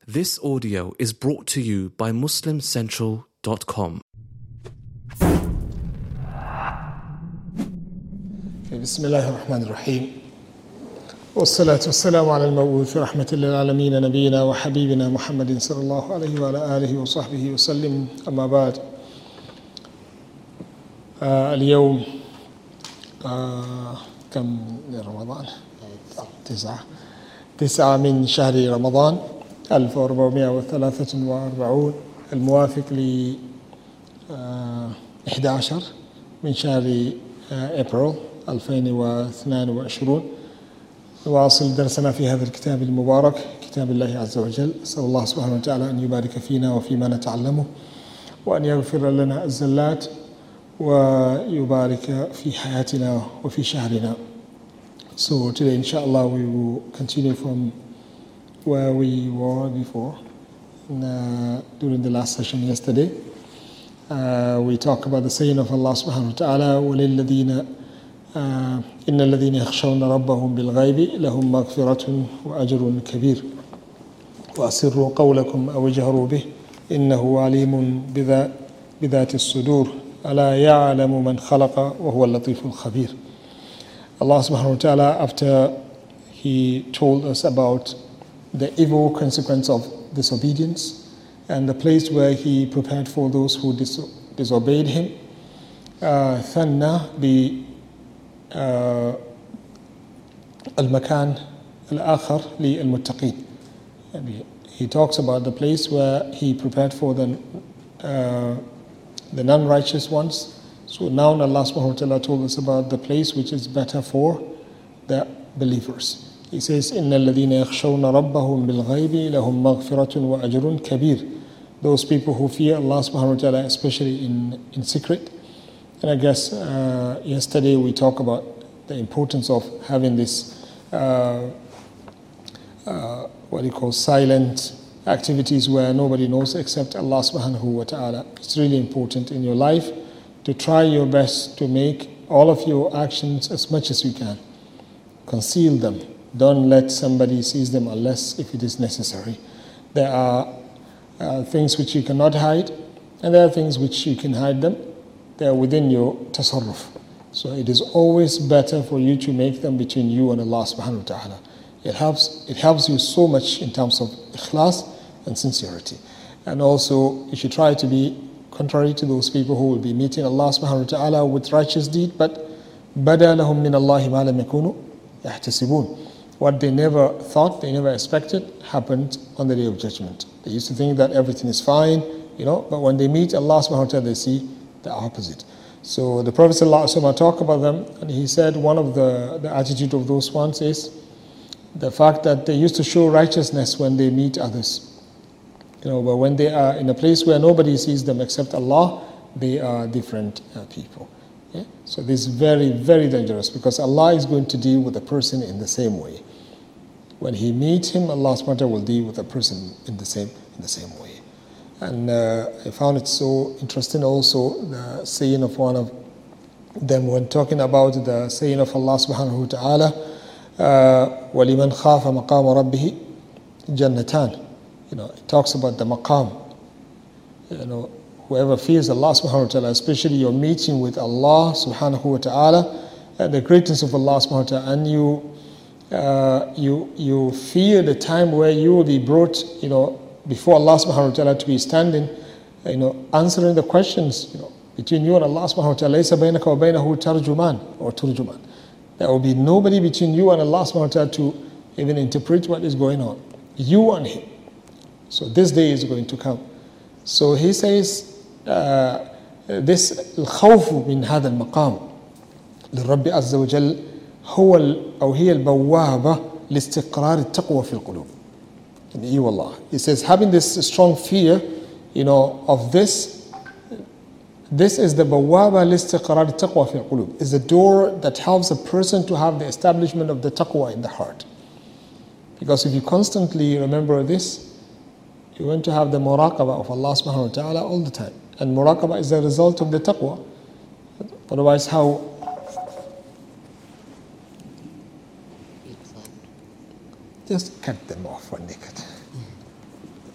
This audio is brought to you by MuslimCentral.com. بسم الله الرحمن الرحيم والصلاة والسلام على المبعوث رحمة للعالمين نبينا وحبيبنا محمد صلى الله عليه وعلى آله وصحبه وسلم. أما بعد، اليوم كم رمضان؟ 9 من شهر رمضان 1443 الموافق ل 11 من شهر أبريل 2022. نواصل درسنا في هذا الكتاب المبارك، كتاب الله عز وجل. أسأل الله سبحانه وتعالى أن يبارك فينا وفيما نتعلمه، وأن يغفر لنا الزلات، ويبارك في حياتنا وفي شهرنا. So today, inshallah, we will continue from where we were before. During the last session yesterday, we talked about the saying of Allah subhanahu wa ta'ala, وَلِلَّذِينَ إِنَّ الَّذِينَ يَخْشَوْنَ رَبَّهُمْ بِالْغَيْبِ لَهُمْ مَغْفِرَةٌ وَأَجْرٌ كَبِيرٌ وَأَسِرُّوا قَوْلَكُمْ أَوْ اجْهَرُوا بِهِ إِنَّهُ عَلِيمٌ بِذَاتِ الصُّدُورِ أَلَا يَعْلَمُ مَنْ خَلَقَ وَهُوَ اللَّطِيفُ الْخَبِيرُ. Allah subhanahu wa ta'ala, after He told us about the evil consequence of disobedience and the place where He prepared for those who disobeyed Him, ثنى بالمكان الآخر للمتقين. He talks about the place where He prepared for the non-righteous ones. So now Allah subhanahu wa ta'ala told us about the place which is better for the believers. He says, إِنَّ الَّذِينَ يَخْشَوْنَ رَبَّهُمْ بِالْغَيْبِ لَهُمْ مَغْفِرَةٌ وَأَجْرٌ كَبِيرٌ. Those people who fear Allah subhanahu wa ta'ala, especially in secret. And I guess yesterday we talked about the importance of having this silent activities where nobody knows except Allah subhanahu wa ta'ala. It's really important in your life to try your best to make all of your actions as much as you can. Conceal them. Don't let somebody see them unless if it is necessary. There are things which you cannot hide, and there are things which you can hide them. They are within your tasarruf. So it is always better for you to make them between you and Allah subhanahu wa ta'ala. It helps you so much in terms of ikhlas and sincerity. And also you should try to be contrary to those people who will be meeting Allah subhanahu wa ta'ala with righteous deed, but بَدَى لَهُم مِّنَ اللَّهِ مَا لَمْ يَكُونُوا يَحْتَسِبُونَ. What they never thought, they never expected, happened on the Day of Judgment. They used to think that everything is fine, but when they meet Allah subhanahu wa ta'ala, they see the opposite. So the Prophet ﷺ talked about them, and he said one of the attitude of those ones is the fact that they used to show righteousness when they meet others. But when they are in a place where nobody sees them except Allah, they are different people. Yeah? So this is very, very dangerous, because Allah is going to deal with a person in the same way. When He meets him, Allah subhanahu wa ta'ala will deal with a person in the same way. And I found it so interesting also the saying of one of them when talking about the saying of Allah subhanahu wa ta'ala, وَلِمَنْ خَافَ مَقَامَ رَبِّهِ جَنَّتَانِ. It talks about the maqam. Whoever fears Allah subhanahu wa ta'ala, especially your meeting with Allah subhanahu wa ta'ala, and the greatness of Allah subhanahu wa ta'ala, and you fear the time where you will be brought, before Allah subhanahu wa ta'ala, to be standing, answering the questions, between you and Allah subhanahu wa ta'ala. لَيْسَ بَيْنَكَ وَبَيْنَهُ تَرْجُمَانٌ or turjuman. There will be nobody between you and Allah subhanahu wa ta'ala to even interpret what is going on. You and Him. So this day is going to come. So he says, this الخوف من هذا المقام للرب عز وجل هي البوابة لاستقرار التقوى في القلوب. He says, having this strong fear, of this is the bawaba لاستقرار التقوى في القلوب. Is the door that helps a person to have the establishment of the taqwa in the heart. Because if you constantly remember this, you're going to have the muraqabah of Allah subhanahu wa ta'ala all the time. And muraqabah is the result of the taqwa. Otherwise, how? Just cut them off when they cut.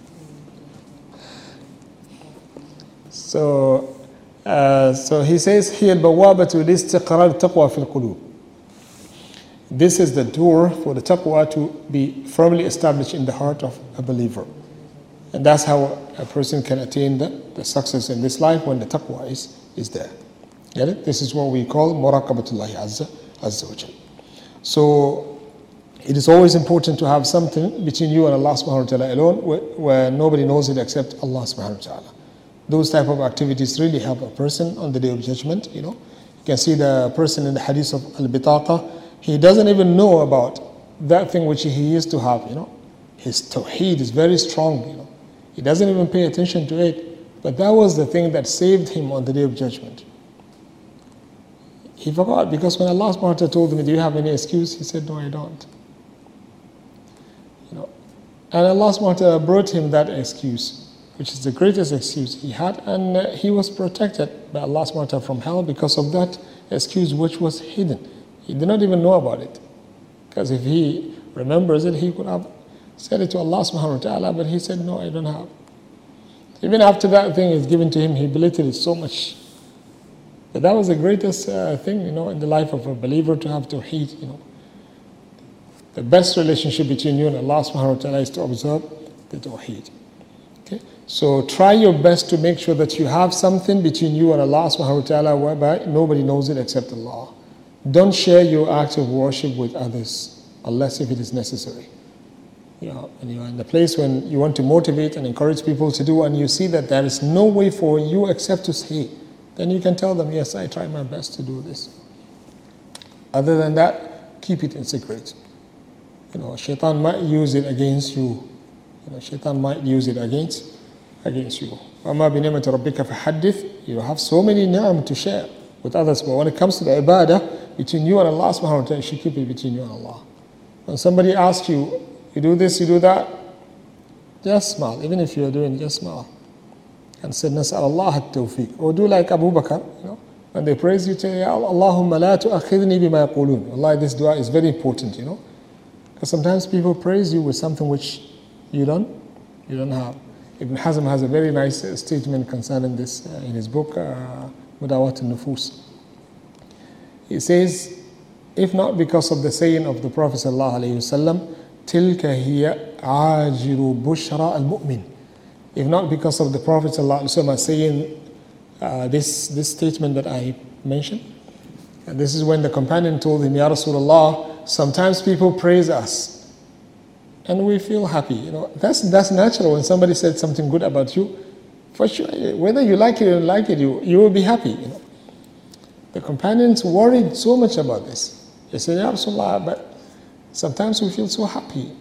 So he says here, البوابة لاستقرار التقوى في القلوب. This is the door for the taqwa to be firmly established in the heart of a believer. And that's how a person can attain the success in this life, when the taqwa is there. Get it? This is what we call muraqabatullahi azza wa jal. So it is always important to have something between you and Allah subhanahu wa ta'ala alone, where nobody knows it except Allah subhanahu wa ta'ala. Those type of activities really help a person on the day of judgment. You can see the person in the hadith of al-bitaqa, he doesn't even know about that thing which he used to have. His tawheed is very strong. He doesn't even pay attention to it, but that was the thing that saved him on the day of judgment. He forgot, because when Allah subhanahu wa ta'ala told him, do you have any excuse? He said, no, I don't. And Allah subhanahu wa ta'ala brought him that excuse, which is the greatest excuse he had, and he was protected by Allah subhanahu wa ta'ala from hell because of that excuse which was hidden. He did not even know about it, because if he remembers it, he could have said it to Allah subhanahu wa ta'ala, but he said, no, I don't have. Even after that thing is given to him, he belittled it so much. But that was the greatest thing, in the life of a believer, to have tawheed. The best relationship between you and Allah subhanahu wa ta'ala is to observe the tawheed. Okay? So try your best to make sure that you have something between you and Allah subhanahu wa ta'ala whereby nobody knows it except Allah. Don't share your act of worship with others unless if it is necessary. And you're in the place when you want to motivate and encourage people to do, and you see that there is no way for you except to say, then you can tell them, yes, I try my best to do this. Other than that, keep it in secret. Shaitan might use it against you. Shaitan might use it against you. وَمَا بِنِعْمَةِ رَبِّكَ فَحَدِّثْ. You have so many ni'am to share with others, but when it comes to the ibadah, between you and Allah subhanahu wa ta'ala, you should keep it between you and Allah. When somebody asks you, you do this, you do that, just smile. Even if you're doing, just smile. And say, نَسْأَلَ اللَّهَ التَّوْفِيقِ. Or do like Abu Bakr, when they praise you, say, اللهم لا تؤخذني بما يقولون. Allah, this dua is very important, Because sometimes people praise you with something which you don't have. Ibn Hazm has a very nice statement concerning this in his book, Mudawat al-Nufus. He says, if not because of the saying of the Prophet ﷺ, تِلْكَ هِيَ عَاجِلُ بُشْرَى الْمُؤْمِنِ. If not because of the Prophet ﷺ saying this statement that I mentioned. And this is when the companion told him, Ya Rasulullah, sometimes people praise us and we feel happy. That's natural. When somebody said something good about you, for sure, whether you like it or don't like it, you will be happy. The companions worried so much about this. They said, Ya Rasulullah, but sometimes we feel so happy.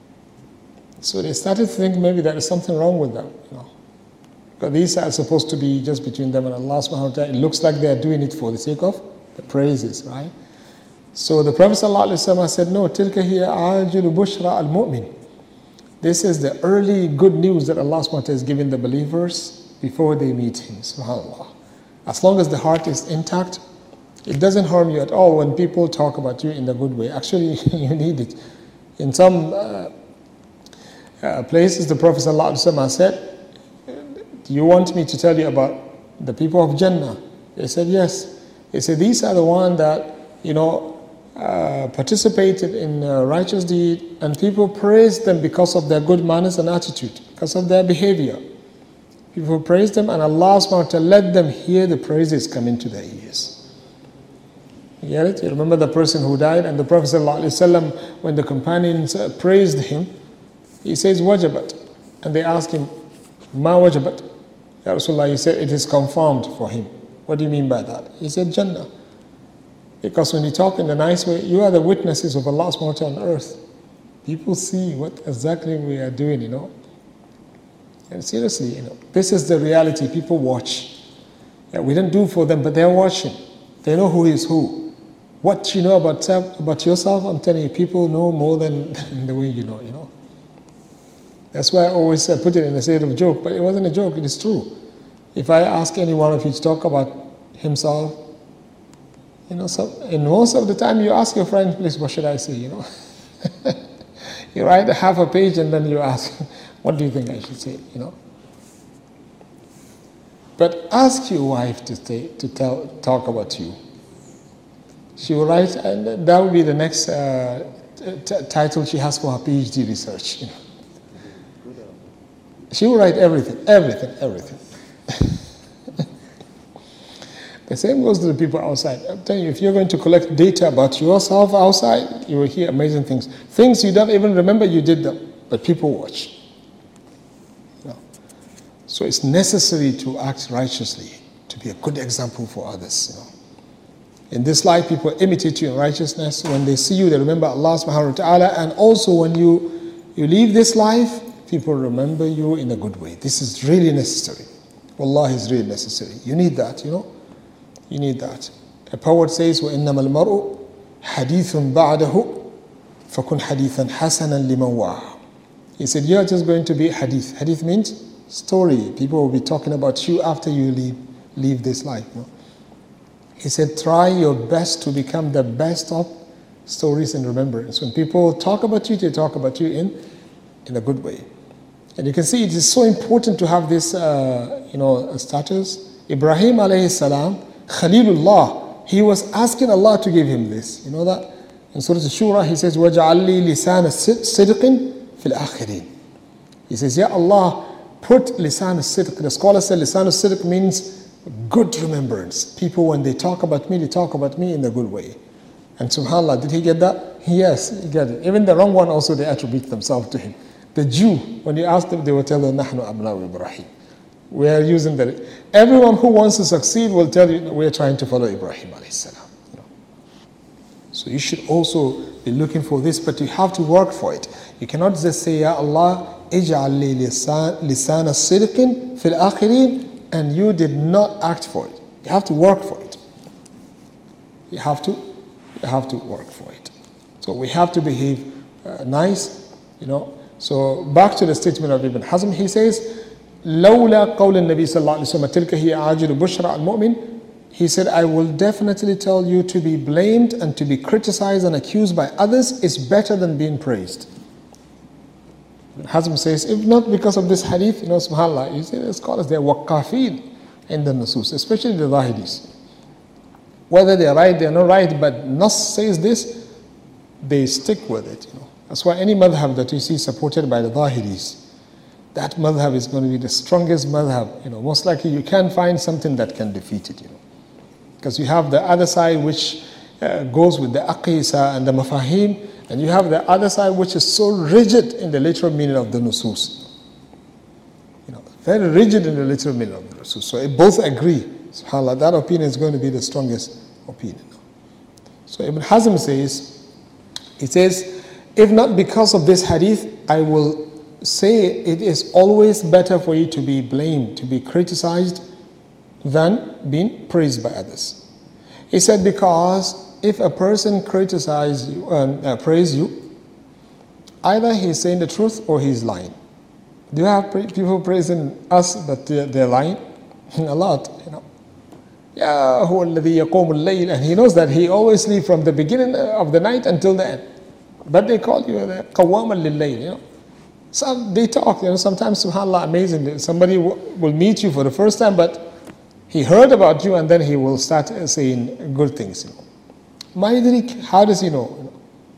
So they started to think maybe there is something wrong with them. Because these are supposed to be just between them and Allah subhanahu wa ta'ala. It looks like they are doing it for the sake of the praises, right? So the Prophet ﷺ said, no, تِلْكَ هِيَ عَاجِلُ بُشْرَى الْمُؤْمِنِ. This is the early good news that Allah subhanahu wa ta'ala is giving the believers before they meet Him, subhanAllah. As long as the heart is intact, it doesn't harm you at all when people talk about you in the good way. Actually, you need it. In some places, the Prophet ﷺ said, do you want me to tell you about the people of Jannah? They said, yes. He said, these are the ones that, participated in righteous deed, and people praised them because of their good manners and attitude, because of their behavior. People praised them, and Allah subhanahu wa ta'ala let them hear the praises come into their ears. You get it? You remember the person who died, and the Prophet ﷺ, when the companions praised him, he says, wajabat. And they asked him, ma wajabat? Ya Rasulullah, he said, it is confirmed for him. What do you mean by that? He said, Jannah. Because when you talk in a nice way, you are the witnesses of Allah subhanahu wa ta'ala on earth. People see what exactly we are doing, And seriously, this is the reality. People watch. Yeah, we don't do for them, but they're watching. They know who is who. What you know about yourself, I'm telling you, people know more than the way you know, That's why I always put it in a state of joke, but it wasn't a joke, it is true. If I ask any one of you to talk about himself, and most of the time you ask your friend, please, what should I say, You write half a page and then you ask, what do you think I should say, But ask your wife to talk about you. She will write, and that will be the next title she has for her PhD research. You know. She will write everything. The same goes to the people outside. I'm telling you, if you're going to collect data about yourself outside, you will hear amazing things. Things you don't even remember you did them, but people watch. You know. So it's necessary to act righteously, to be a good example for others. You know. In this life, people imitate you in righteousness. When they see you, they remember Allah subhanahu wa ta'ala. And also when you leave this life, people remember you in a good way. This is really necessary. Wallahi, is really necessary. You need that, you know. You need that. A poet says, وَإِنَّمَا الْمَرْءُ حَدِيثٌ بَعْدَهُ فَكُنْ حَدِيثًا حَسَنًا لِمَنْ وَعَى. He said, you're just going to be hadith. Hadith means story. People will be talking about you after you leave this life. You know? He said, try your best to become the best of stories and remembrance. When people talk about you, they talk about you in a good way. And you can see it is so important to have this status. Ibrahim alayhi salam, Khalilullah, he was asking Allah to give him this. You know that? In Surah Shura, he says, وَجَعَلْ لِي لِسَانَ صِدْقٍ فِي الْآخِرِينَ. He says, Ya Allah, put lisan al-sidq. The scholar said lisan al-sidq means good remembrance. People, when they talk about me, they talk about me in a good way. And subhanAllah, did he get that? Yes, he got it. Even the wrong one also, they attribute themselves to him. The Jew, when you ask them, they will tell you, نَحْنُ أَبْنَاءُ Ibrahim. We are using that. Everyone who wants to succeed will tell you, we are trying to follow Ibrahim alayhi salam. You know. So you should also be looking for this, but you have to work for it. You cannot just say, Ya Allah, اجعل لي لسان الصدق في الآخرين, and you did not act for it. You have to work for it. You have to work for it. So we have to behave nice, you know. So back to the statement of Ibn Hazm, he says, لولا قول النبي صلى الله عليه وسلم تلك هي عاجل بشرى المؤمن. He said, I will definitely tell you to be blamed and to be criticized and accused by others is better than being praised. Ibn Hazm says, if not because of this hadith, you know, subhanAllah, you see the scholars, they're waqafin in the nusus, especially the Zahiris. Whether they're right, they're not right, but Nas says this, they stick with it, you know. That's why any madhab that you see supported by the Zahiris, that madhab is going to be the strongest madhab, you know. Most likely you can't find something that can defeat it, you know. Because you have the other side which goes with the aqisa and the mafahim, and you have the other side which is so rigid in the literal meaning of the nusus. You know, very rigid in the literal meaning of the nusus. So they both agree. SubhanAllah, that opinion is going to be the strongest opinion. So Ibn Hazm says, he says, if not because of this hadith, I will say it is always better for you to be blamed, to be criticized, than being praised by others. He said, because if a person criticizes you and praise you, either he's saying the truth or he's lying. Do you have people praising us but they're lying? A lot, you know. Ya huwa alladhi yaqumu al-layl, and he knows that he always sleeps from the beginning of the night until the end. But they call you the qawwaman lil-layl, you know. Some they talk, you know, sometimes subhanAllah, amazingly, somebody will meet you for the first time, but he heard about you and then he will start saying good things, you know. Maidrik, how does he know?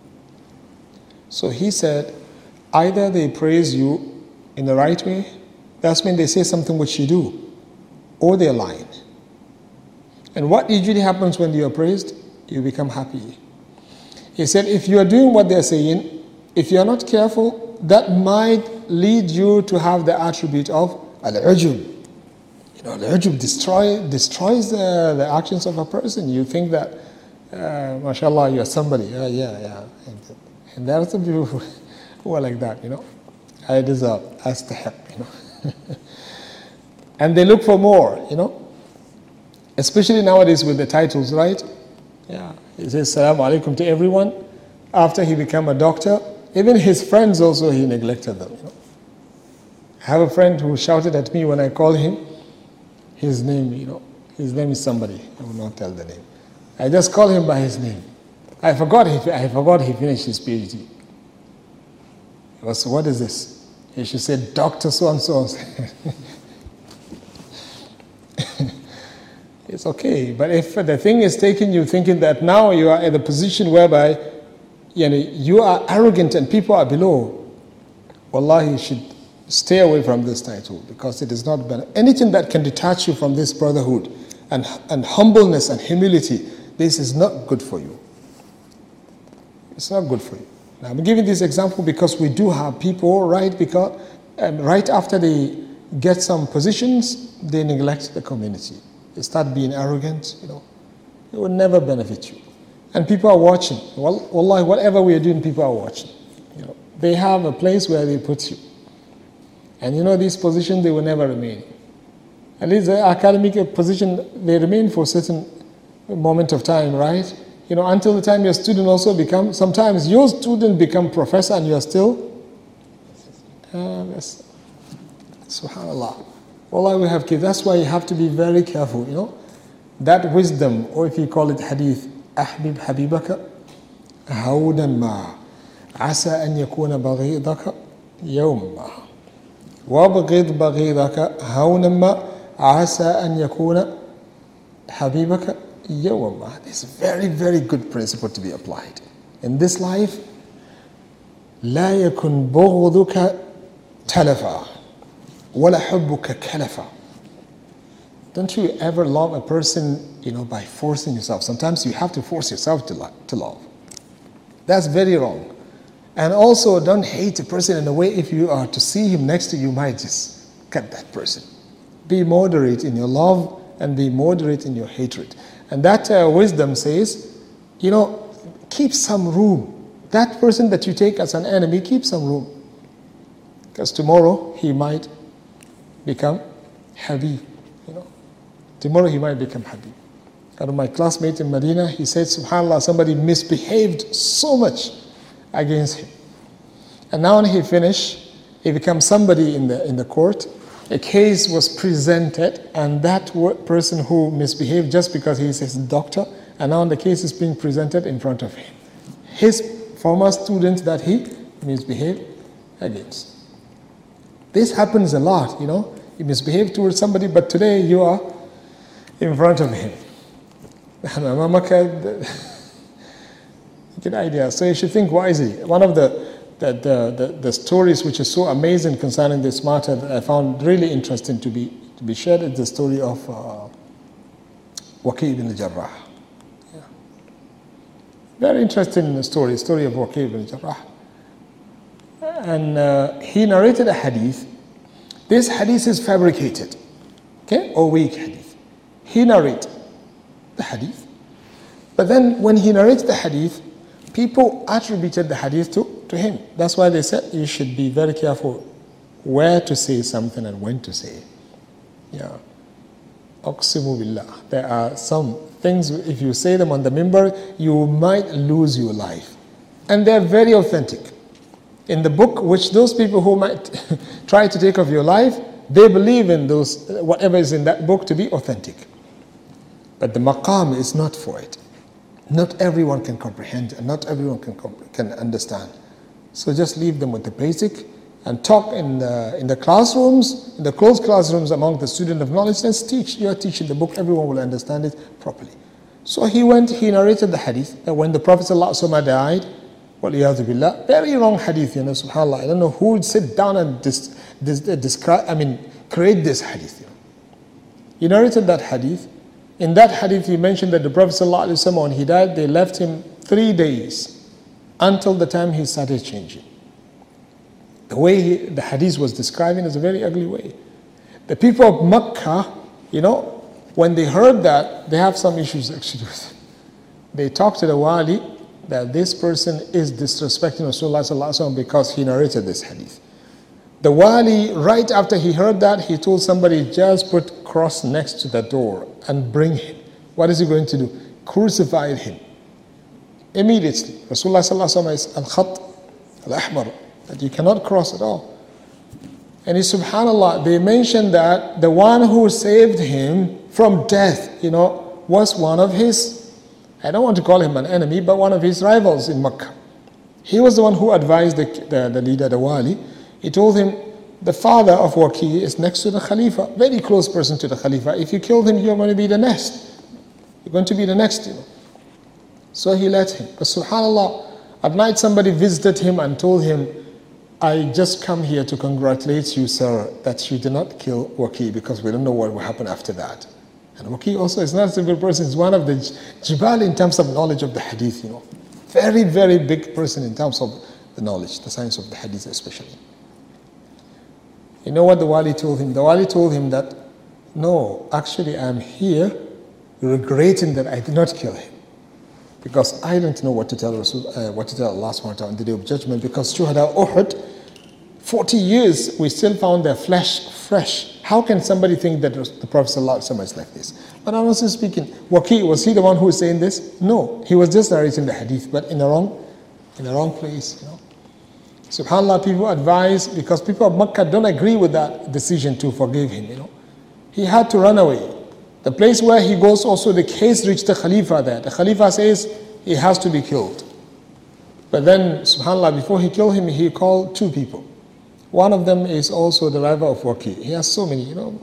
So he said, either they praise you in the right way, that's when they say something which you do, or they're lying. And what usually happens when you are praised? You become happy. He said, if you are doing what they're saying, if you are not careful, that might lead you to have the attribute of al-ujub. You know, al-ujub destroys the actions of a person. You think that, mashallah, you are somebody. Yeah. And there are some people who are like that, you know. I deserve, astahiq, you know. And they look for more, you know. Especially nowadays with the titles, right? Yeah. He says salamu alaikum to everyone. After he became a doctor, even his friends also, he neglected them, you know. I have a friend who shouted at me when I called him. His name, you know, his name is somebody. I will not tell the name. I just call him by his name. I forgot he finished his PhD. He was, what is this? He should say Dr. So-and-so. it's okay. But if the thing is taking you thinking that now you are at the position whereby you are arrogant and people are below, wallahi, you should stay away from this title, because it is not better. Anything that can detach you from this brotherhood and humbleness and humility, this is not good for you. It's not good for you. Now, I'm giving this example because we do have people, right after they get some positions, they neglect the community. They start being arrogant, It will never benefit you. And people are watching. Well, wallahi, whatever we are doing, people are watching. They have a place where they put you. And these positions, they will never remain. At least the academic position, they remain for a certain moment of time, right? Until the time your student also becomes, sometimes your student become professor and you are still, subhanallah. Wallahi, we have kids. That's why you have to be very careful, That wisdom, or if you call it hadith, أحبب حبيبك هونا ما عسى أن يكون بغيضك يوما وابغض بغيضك هونا ما عسى أن يكون حبيبك يوما. This is a very, very good principle to be applied. In this life, لا يكن بغضك تلفا ولا حبك كلفا. Don't you ever love a person, by forcing yourself. Sometimes you have to force yourself to love. That's very wrong. And also, don't hate a person in a way, if you are to see him next to you, might just cut that person. Be moderate in your love and be moderate in your hatred. And that wisdom says, keep some room. That person that you take as an enemy, keep some room. Because tomorrow he might become Habib. Tomorrow he might become Habib. One of my classmates in Medina, he said, subhanAllah, somebody misbehaved so much against him. And now when he finished, he becomes somebody in the court. A case was presented, and that person who misbehaved just because he is his doctor, and now the case is being presented in front of him. His former student that he misbehaved against. This happens a lot, You misbehave towards somebody, but today you are in front of him. Good idea. So you should think wisely. One of the stories which is so amazing concerning this matter that I found really interesting to be shared is the story of Waqi ibn Jarrah. Yeah. Very interesting story of Waqi ibn Jarrah. And he narrated a hadith. This hadith is fabricated, or weak hadith. He narrates the hadith. But then when he narrates the hadith, people attributed the hadith to him. That's why they said you should be very careful where to say something and when to say it. Yeah. Aqsimu billah. There are some things, if you say them on the minbar, you might lose your life. And they're very authentic. In the book, which those people who might try to take off your life, they believe in those, whatever is in that book to be authentic. But the maqam is not for it. Not everyone can comprehend and not everyone can understand. So just leave them with the basic and talk in the classrooms, in the closed classrooms among the student of knowledge. Let's teach. You are teaching the book, everyone will understand it properly. So he narrated the hadith that when the Prophet ﷺ died, وَالْإِيَاذُ بِاللَّهِ, very wrong hadith, subhanAllah. I don't know who would sit down and create this hadith. He narrated that hadith. In that hadith, he mentioned that the Prophet ﷺ, when he died, they left him 3 days until the time he started changing. The way the hadith was describing is a very ugly way. The people of Makkah, when they heard that, they have some issues actually with it. They talked to the wali that this person is disrespecting Rasulullah ﷺ because he narrated this hadith. The wali, right after he heard that, he told somebody, just put cross next to the door and bring him. What is he going to do? Crucify him. Immediately. Rasulullah ﷺ is al-khat al-ahmar, that you cannot cross at all. And subhanAllah, they mentioned that the one who saved him from death, was one of his, I don't want to call him an enemy, but one of his rivals in Makkah. He was the one who advised the leader, the wali. He told him, The father of Waqi is next to the Khalifa, very close person to the Khalifa. If you kill him, you're going to be the next. You're going to be the next, you know. So he let him. But subhanAllah, at night somebody visited him and told him, I just come here to congratulate you, sir, that you did not kill Waqi, because we don't know what will happen after that. And Waqi also is not a simple person. He's one of the Jibal in terms of knowledge of the hadith, you know. Very, very big person in terms of the knowledge, the science of the hadith especially. You know what the wali told him? The wali told him that, no, actually I'm here regretting that I did not kill him. Because I don't know what to tell Rasul, what to tell Allah subhanahu wa ta'ala on the day of judgment. Because Shuhada Uhud, 40 years, we still found their flesh fresh. How can somebody think that the Prophet ﷺ is like this? But honestly speaking, Waqi, was he the one who was saying this? No, he was just narrating the hadith, but in the wrong place, you know. SubhanAllah, people advise, because people of Makkah don't agree with that decision to forgive him, you know. He had to run away. The place where he goes also, the case reached the Khalifa there. The Khalifa says he has to be killed. But then, subhanAllah, before he killed him, he called two people. One of them is also the driver of Waqi. He has so many, you know.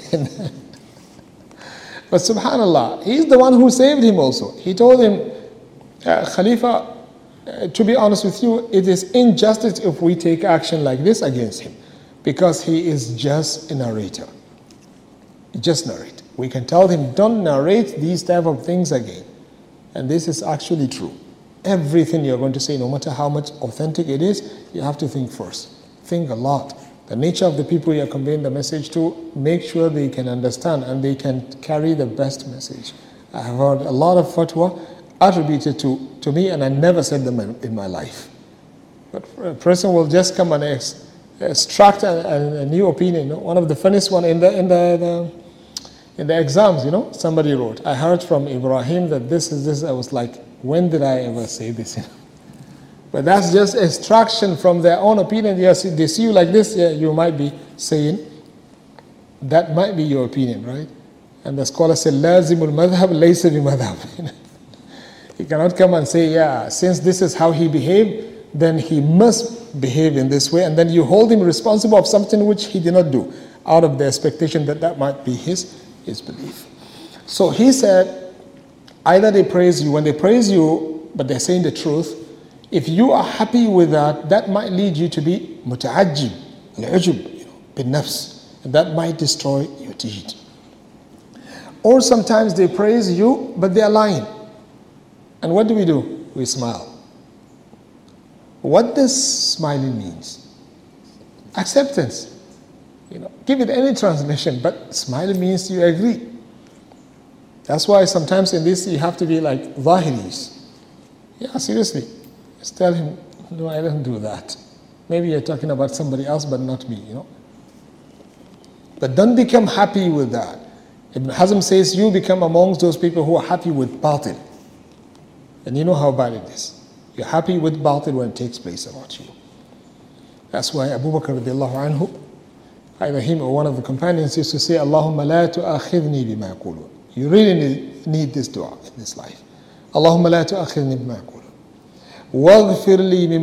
But subhanAllah, he's the one who saved him also. He told him, Khalifa, to be honest with you, it is injustice if we take action like this against him, because he is just a narrator. Just narrate. We can tell him, don't narrate these type of things again. And this is actually true. Everything you're going to say, no matter how much authentic it is, you have to think first. Think a lot. The nature of the people you're conveying the message to, make sure they can understand and they can carry the best message. I have heard a lot of fatwa attributed to me, and I never said them in my life. But a person will just come and extract a new opinion. You know? One of the funniest one in the exams, you know, somebody wrote, I heard from Ibrahim that this is this. I was like, when did I ever say this? But that's just extraction from their own opinion. Yes, they see you like this, yeah, you might be saying, that might be your opinion, right? And the scholar said, لازم المذهب ليس بمذهب. He cannot come and say, yeah, since this is how he behaved, then he must behave in this way. And then you hold him responsible of something which he did not do, out of the expectation that that might be his belief. So he said, either they praise you, when they praise you, but they're saying the truth, if you are happy with that, that might lead you to be muta'ajjib, al-ujub, you know, bin nafs, and that might destroy your deed. Or sometimes they praise you, but they are lying. And what do? We smile. What does smiling means? Acceptance. You know, give it any translation, but smiling means you agree. That's why sometimes in this you have to be like zahiris. Yeah, seriously. Just tell him, no, I don't do that. Maybe you're talking about somebody else, but not me, you know. But don't become happy with that. Ibn Hazm says you become amongst those people who are happy with batil. And you know how bad it is. You're happy with batil when it takes place about you. That's why Abu Bakr radiallahu anhu, either him or one of the companions, used to say, Allahumma la tu'akhidhni bima yaqulun. You really need this dua in this life. Allahumma la tu'akhidhni bima yaqulun. واغفر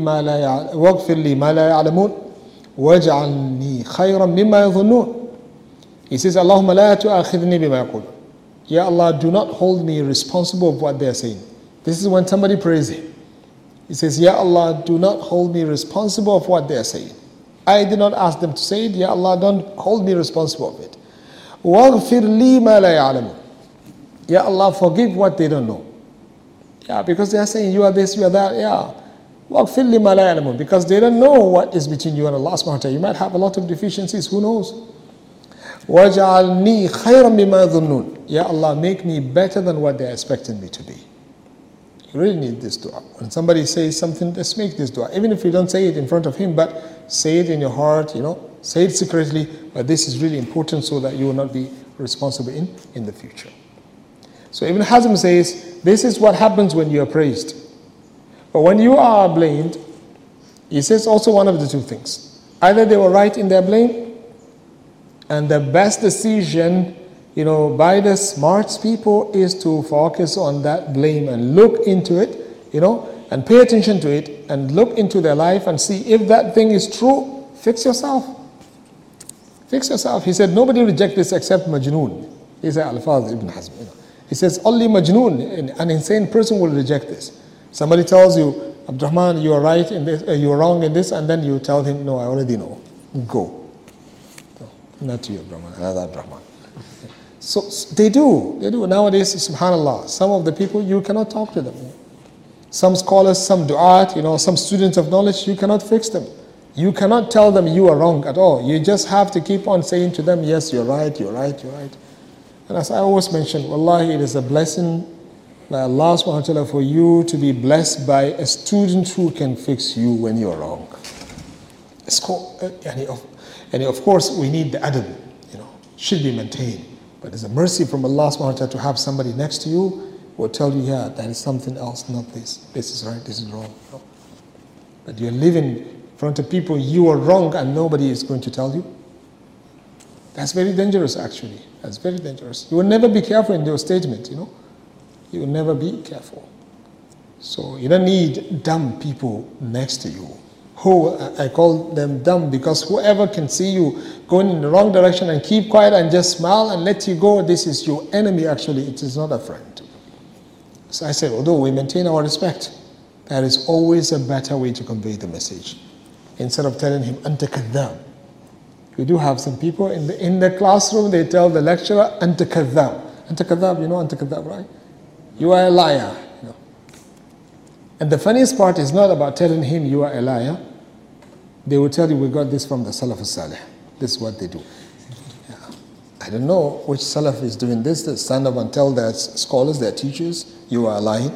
لي ما لا يعلمون واجعلني خيرا مما يظنون. He says, Allahumma la tu'akhidhni bima yaqulun. Ya Allah, do not hold me responsible of what they are saying. This is when somebody prays him. He says, Ya Allah, do not hold me responsible of what they are saying. I did not ask them to say it. Ya Allah, don't hold me responsible of it. وَاغْفِرْ لِي مَا لَا يَعْلَمُونَ. Ya Allah, forgive what they don't know. Yeah, because they are saying, you are this, you are that. Yeah. وَاغْفِرْ لِي مَا لَا يَعْلَمُونَ. Because they don't know what is between you and Allah subhanahu wa ta'ala. You might have a lot of deficiencies, who knows? وَاجْعَلْنِي خَيْرًا مِمَّا يَظُنُّونَ. Ya Allah, make me better than what they are expecting me to be. You really need this dua. When somebody says something, just make this dua. Even if you don't say it in front of him, but say it in your heart, you know, say it secretly. But this is really important so that you will not be responsible in the future. So Ibn Hazm says, this is what happens when you are praised. But when you are blamed, he says also one of the two things. Either they were right in their blame, and the best decision, you know, by the smart people is to focus on that blame and look into it, you know, and pay attention to it and look into their life and see if that thing is true, fix yourself. Fix yourself. He said, nobody rejects this except Majnoon. He said, Al-Fadl Ibn Hazm. He says, only Majnoon, an insane person will reject this. Somebody tells you, Abdurrahman, you are right in this, you are wrong in this, and then you tell him, no, I already know. Go. No, not you, Abdurrahman, another Abdurrahman. So they do. Nowadays, subhanAllah, some of the people, you cannot talk to them. Some scholars, some du'at, some students of knowledge, you cannot fix them. You cannot tell them you are wrong at all. You just have to keep on saying to them, yes, you're right, you're right, you're right. And as I always mention, wallahi, it is a blessing by Allah subhanahu wa ta'ala for you to be blessed by a student who can fix you when you're wrong. It's called, and of course, we need the adab, should be maintained. But it's a mercy from Allah subhanahu wa ta'ala to have somebody next to you who will tell you, yeah, that is something else, not this. This is right, this is wrong. But you're living in front of people, you are wrong and nobody is going to tell you. That's very dangerous, actually. That's very dangerous. You will never be careful in your statement, You will never be careful. So you don't need dumb people next to you. I call them dumb because whoever can see you going in the wrong direction and keep quiet and just smile and let you go, this is your enemy actually, it is not a friend. So I said, although we maintain our respect, there is always a better way to convey the message. Instead of telling him, Anta kadhab. We do have some people in the classroom, they tell the lecturer, Anta kadhab. Anta kadhab, Anta kadhab, right? You are a liar. And the funniest part is not about telling him you are a liar. They will tell you, we got this from the Salaf al-Salih. This is what they do. Yeah. I don't know which Salaf is doing this. They stand up and tell their scholars, their teachers, you are lying.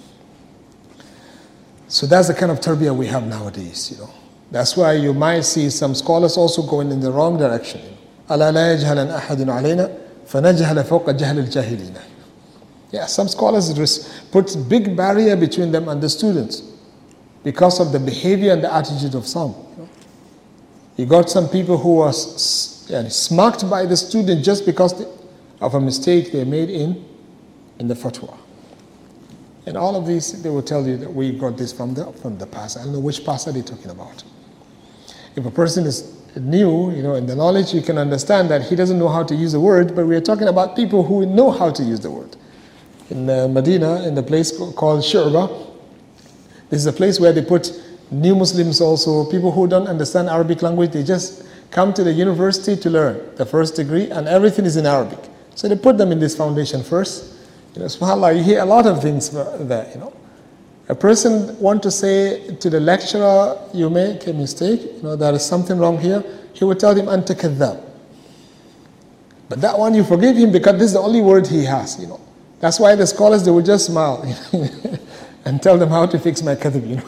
So that's the kind of tarbiyah we have nowadays. That's why you might see some scholars also going in the wrong direction. أَلَا لَا يَجْهَلَنْ أَحَدٌ عَلَيْنَا فَنَجْهَلَ فَوْقَ جَهْلِ الْجَاهِلِينَ. Yeah, some scholars put big barrier between them and the students because of the behavior and the attitude of some. You got some people who were smacked by the student just because of a mistake they made in the fatwa. And all of these, they will tell you that we got this from the past. I don't know which past are they talking about. If a person is new, in the knowledge, you can understand that he doesn't know how to use the word, but we are talking about people who know how to use the word. In Medina, in the place called Shu'bah, this is a place where they put new Muslims also, people who don't understand Arabic language, they just come to the university to learn the first degree and everything is in Arabic. So they put them in this foundation first. SubhanAllah, you hear a lot of things there, A person want to say to the lecturer, you make a mistake, there is something wrong here, he will tell him, Anta kadhab. But that one you forgive him because this is the only word he has, That's why the scholars, they will just smile and tell them how to fix my kadhib,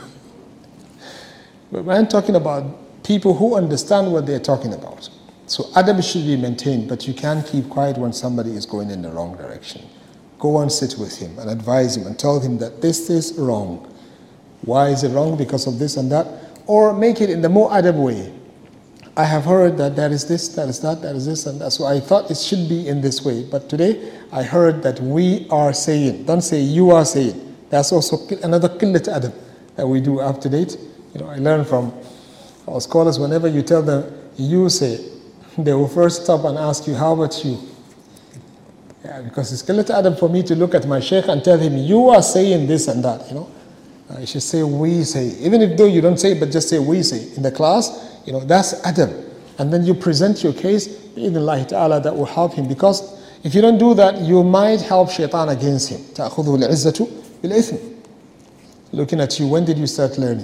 But when I'm talking about people who understand what they're talking about. So adab should be maintained, but you can't keep quiet when somebody is going in the wrong direction. Go and sit with him and advise him and tell him that this is wrong. Why is it wrong? Because of this and that. Or make it in the more adab way. I have heard that there is this, there is that, there is this and that. So I thought it should be in this way. But today I heard that we are saying. Don't say you are saying. That's also another qillat adab that we do up to date. I learned from our scholars, whenever you tell them you say, they will first stop and ask you, how about you? Yeah, because it's qillat adab for me to look at my sheikh and tell him, you are saying this and that, You should say, we say. Even if though you don't say it, but just say, we say. In the class, that's adab. And then you present your case, bi'idhnillahi ta'ala, that will help him. Because if you don't do that, you might help shaitan against him. تَأْخُذُهُ الْعِزَّةُ بِالْإِثْمِ. Looking at you, when did you start learning,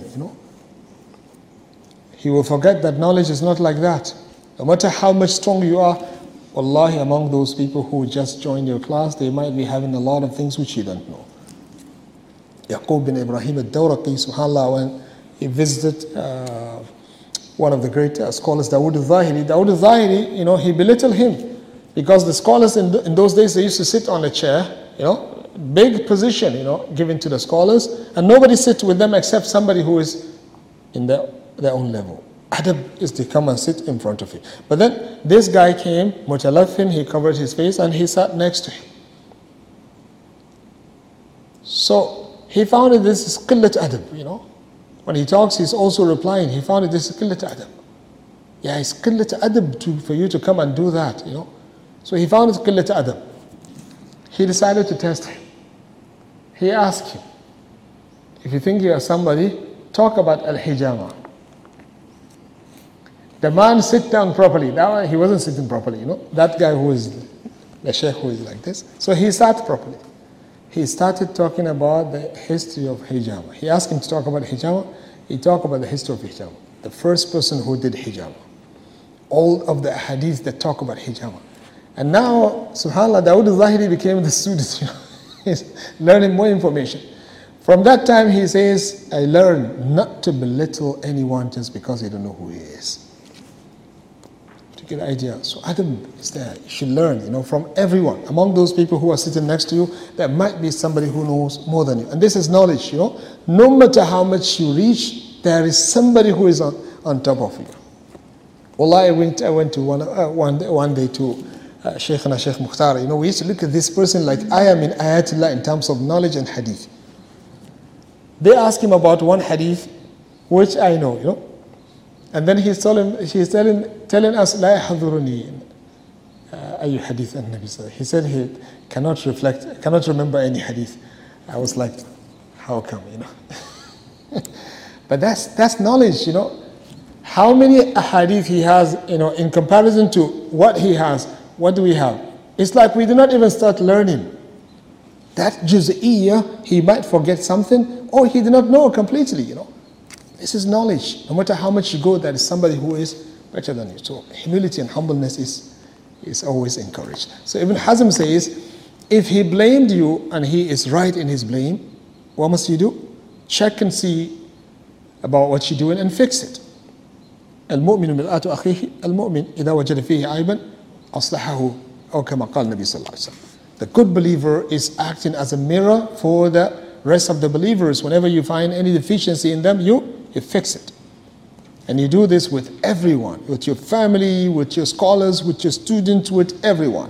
He will forget that knowledge is not like that. No matter how much strong you are, wallahi, among those people who just joined your class, they might be having a lot of things which you don't know. Yaqub bin Ibrahim al-Dawraqi, subhanAllah, when he visited one of the great scholars, Dawood al-Zahiri. Dawood al-Zahiri, he belittled him because the scholars in those days, they used to sit on a chair, big position, given to the scholars, and nobody sits with them except somebody who is in their own level. Adab is to come and sit in front of him. But then this guy came, mutalaffin, he covered his face and he sat next to him. So he found that this is qillat adab, When he talks, he's also replying. He found that this is qillat adab. Yeah, it's qillat adab for you to come and do that, you know. So he found it qillat adab. He decided to test him. He asked him, if you think you are somebody, talk about al-hijama. The man sit down properly. That he wasn't sitting properly, you know. That guy who is the sheikh who is like this. So he sat properly. He started talking about the history of hijama. He asked him to talk about hijama. He talked about the history of hijama. The first person who did hijama. All of the hadiths that talk about hijama. And now, subhanAllah, Dawood al-Zahiri became the student, you know. He's learning more information. From that time, he says, I learned not to belittle anyone just because you don't know who he is. To get an idea. So Adam is there. You should learn, you know, from everyone. Among those people who are sitting next to you, there might be somebody who knows more than you. And this is knowledge, you know. No matter how much you reach, there is somebody who is on top of you. Wallah, I went to one day to Shaykhana Shaykh Mukhtar. You know, we used to look at this person like I am in Ayatullah in terms of knowledge and hadith. They asked him about one hadith, which I know, you know. And then he's telling us, لا يحضرني أي حديث النبي. He said he cannot remember any hadith. I was like, how come, you know? But that's knowledge, you know. How many hadith he has, you know, in comparison to what he has, what do we have? It's like we do not even start learning. That juz'iyyah, he might forget something, or he did not know completely, you know. This is knowledge. No matter how much you go, there is somebody who is better than you. So humility and humbleness is always encouraged. So Ibn Hazm says, if he blamed you and he is right in his blame, what must you do? Check and see about what you're doing and fix it. المؤمن مرآة أخيه المؤمن إذا وجد فيه عيبا أصلحه أو كما قال النبي صلى الله عليه وسلم. The good believer is acting as a mirror for the rest of the believers. Whenever you find any deficiency in them, you fix it. And you do this with everyone, with your family, with your scholars, with your students, with everyone.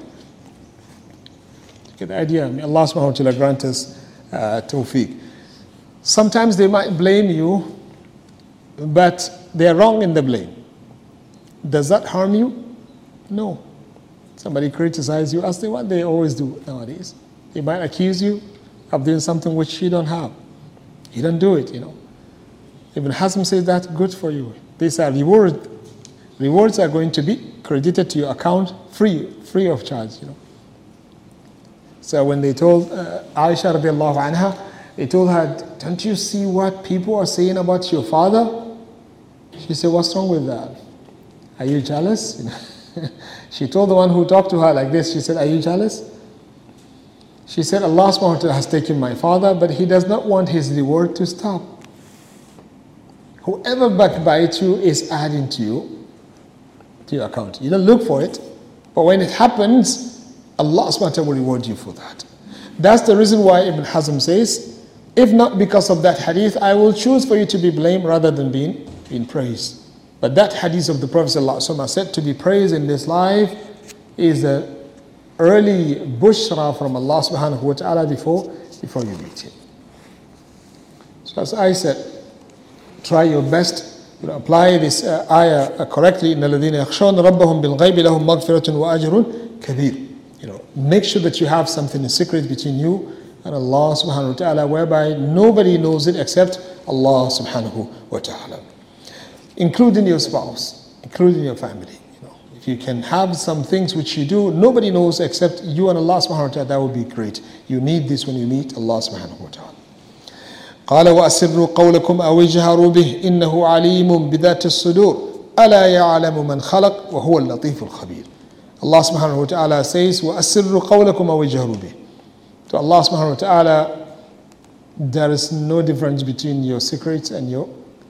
You get the idea? May Allah subhanahu wa ta'ala grant us tawfiq. Sometimes they might blame you, but they are wrong in the blame. Does that harm you? No. Somebody criticizes you, ask them what they always do nowadays. They might accuse you of doing something which you don't have. You don't do it, you know. Ibn Hazm says that, good for you. These are rewards. Rewards are going to be credited to your account free of charge, you know. So when they told Aisha radiallahu anha, they told her, don't you see what people are saying about your father? She said, what's wrong with that? Are you jealous? She told the one who talked to her like this, she said, are you jealous? She said, Allah subhanahu wa ta'ala has taken my father, but he does not want his reward to stop. Whoever backbites you is adding to your account. You don't look for it, but when it happens, Allah subhanahu wa ta'ala will reward you for that. That's the reason why Ibn Hazm says, if not because of that hadith, I will choose for you to be blamed rather than being praised. But that hadith of the Prophet ﷺ said to be praised in this life is the early bushra from Allah subhanahu wa ta'ala before you meet Him. So as I said, try your best to apply this ayah correctly. إِنَّ الَّذِينَ يَخْشَوْنَ رَبَّهُم بِالْغَيْبِ لَهُم مَغْفِرَةٌ وَأَجْرٌ كَبِيرٌ. You know, make sure that you have something in secret between you and Allah subhanahu wa ta'ala, whereby nobody knows it except Allah subhanahu wa ta'ala. Including your spouse, including your family. You know, if you can have some things which you do, nobody knows except you and Allah subhanahu wa ta'ala, that would be great. You need this when you meet Allah subhanahu wa ta'ala. قال وأسروا قولكم أو اجهروا به إنه عليم بذات الصدور ألا يعلم من خلق وهو اللطيف الخبير. Allah subhanahu wa ta'ala says وأسروا قولكم أو اجهروا به. To Allah subhanahu wa ta'ala, there is no difference between your secrets and your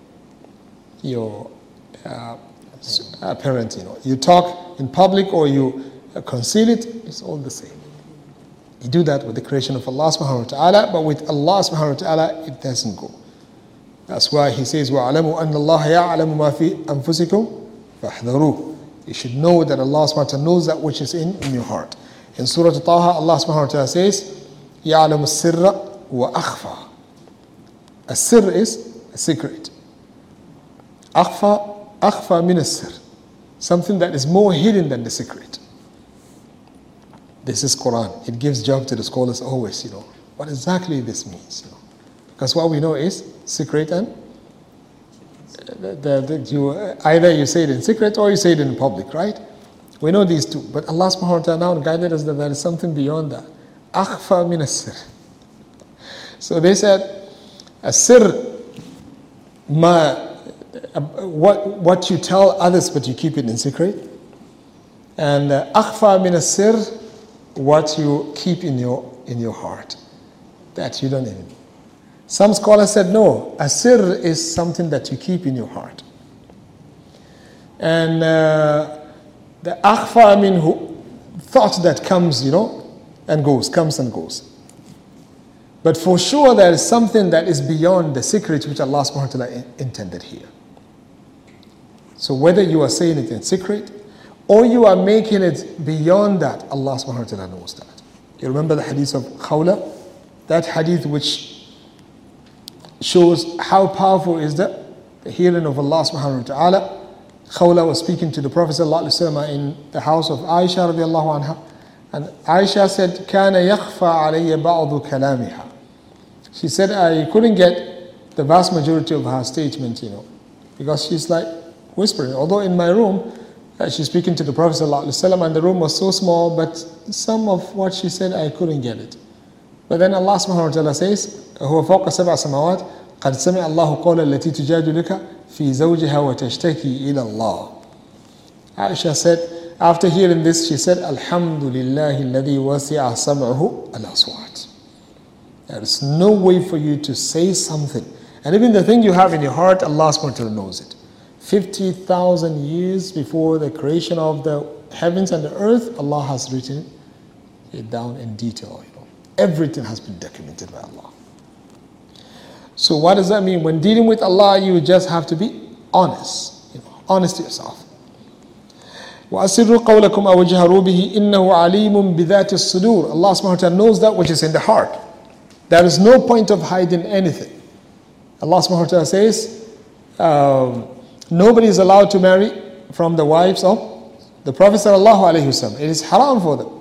apparent. You know, you talk in public or you conceal it, it's all the same. You do that with the creation of Allah subhanahu wa ta'ala, but with Allah subhanahu wa ta'ala, it doesn't go. That's why He says, وَعَلَمُوا أَنَّ اللَّهَ يَعْلَمُ مَا فِي أَنفُسِكُمْ فَاحْذَرُوهُ. You should know that Allah subhanahu wa ta'ala knows that which is in your heart. In Surah Taha, Allah subhanahu wa ta'ala says, يَعْلَمُ السِّرَّ وَأَخْفَى. A sirr is a secret. أخفى من السر. something that is more hidden than the secret. This is Quran. It gives job to the scholars always, what exactly this means. Because what we know is secret and either you say it in secret or you say it in public, right? We know these two. But Allah subhanahu wa ta'ala now guided us that there is something beyond that. Akhfa min as-sir. So they said, as-sir, what you tell others but you keep it in secret. And akhfa min as-sir, what you keep in your heart. That you don't even. Some scholars said, no, as-sir is something that you keep in your heart. And the akhfa minhu, thought that comes, and goes, comes and goes. But for sure there is something that is beyond the secret which Allah subhanahu wa ta'ala intended here. So whether you are saying it in secret or you are making it beyond that, Allah subhanahu wa ta'ala knows that. You remember the hadith of Khawla? That hadith which shows how powerful is the hearing of Allah subhanahu wa ta'ala. Khawla was speaking to the Prophet sallallahu alaihi wasallam in the house of Aisha radiallahu anha. And Aisha said, كَانَ يَخْفَى عَلَيَّ بَعْضُ كَلَامِهَا. She said, I couldn't get the vast majority of her statement, because she's like whispering. Although in my room, she's speaking to the Prophet ﷺ, and the room was so small, but some of what she said, I couldn't get it. But then Allah subhanahu wa ta'ala says, هو فوق سبع سماوات قد سمع الله قول التي تجادلك في زوجها وتشتكي إلى الله. Aisha said, after hearing this, she said, Alhamdulillah الذي وسع سمعه الأصوات. There is no way for you to say something. And even the thing you have in your heart, Allah subhanahu wa ta'ala knows it. 50,000 years before the creation of the heavens and the earth, Allah has written it down in detail. Everything has been documented by Allah. So what does that mean? When dealing with Allah, you just have to be honest. Honest to yourself. وَأَسِرُّوا قَوْلَكُمْ أَوْ اجْهَرُوا بِهِ إِنَّهُ عَلِيمٌ بِذَاتِ الصُّدُورِ. Allah subhanahu wa ta'ala knows that which is in the heart. There is no point of hiding anything. Allah subhanahu wa ta'ala says, nobody is allowed to marry from the wives of the Prophet sallallahu alaihi wasallam. It is haram for them.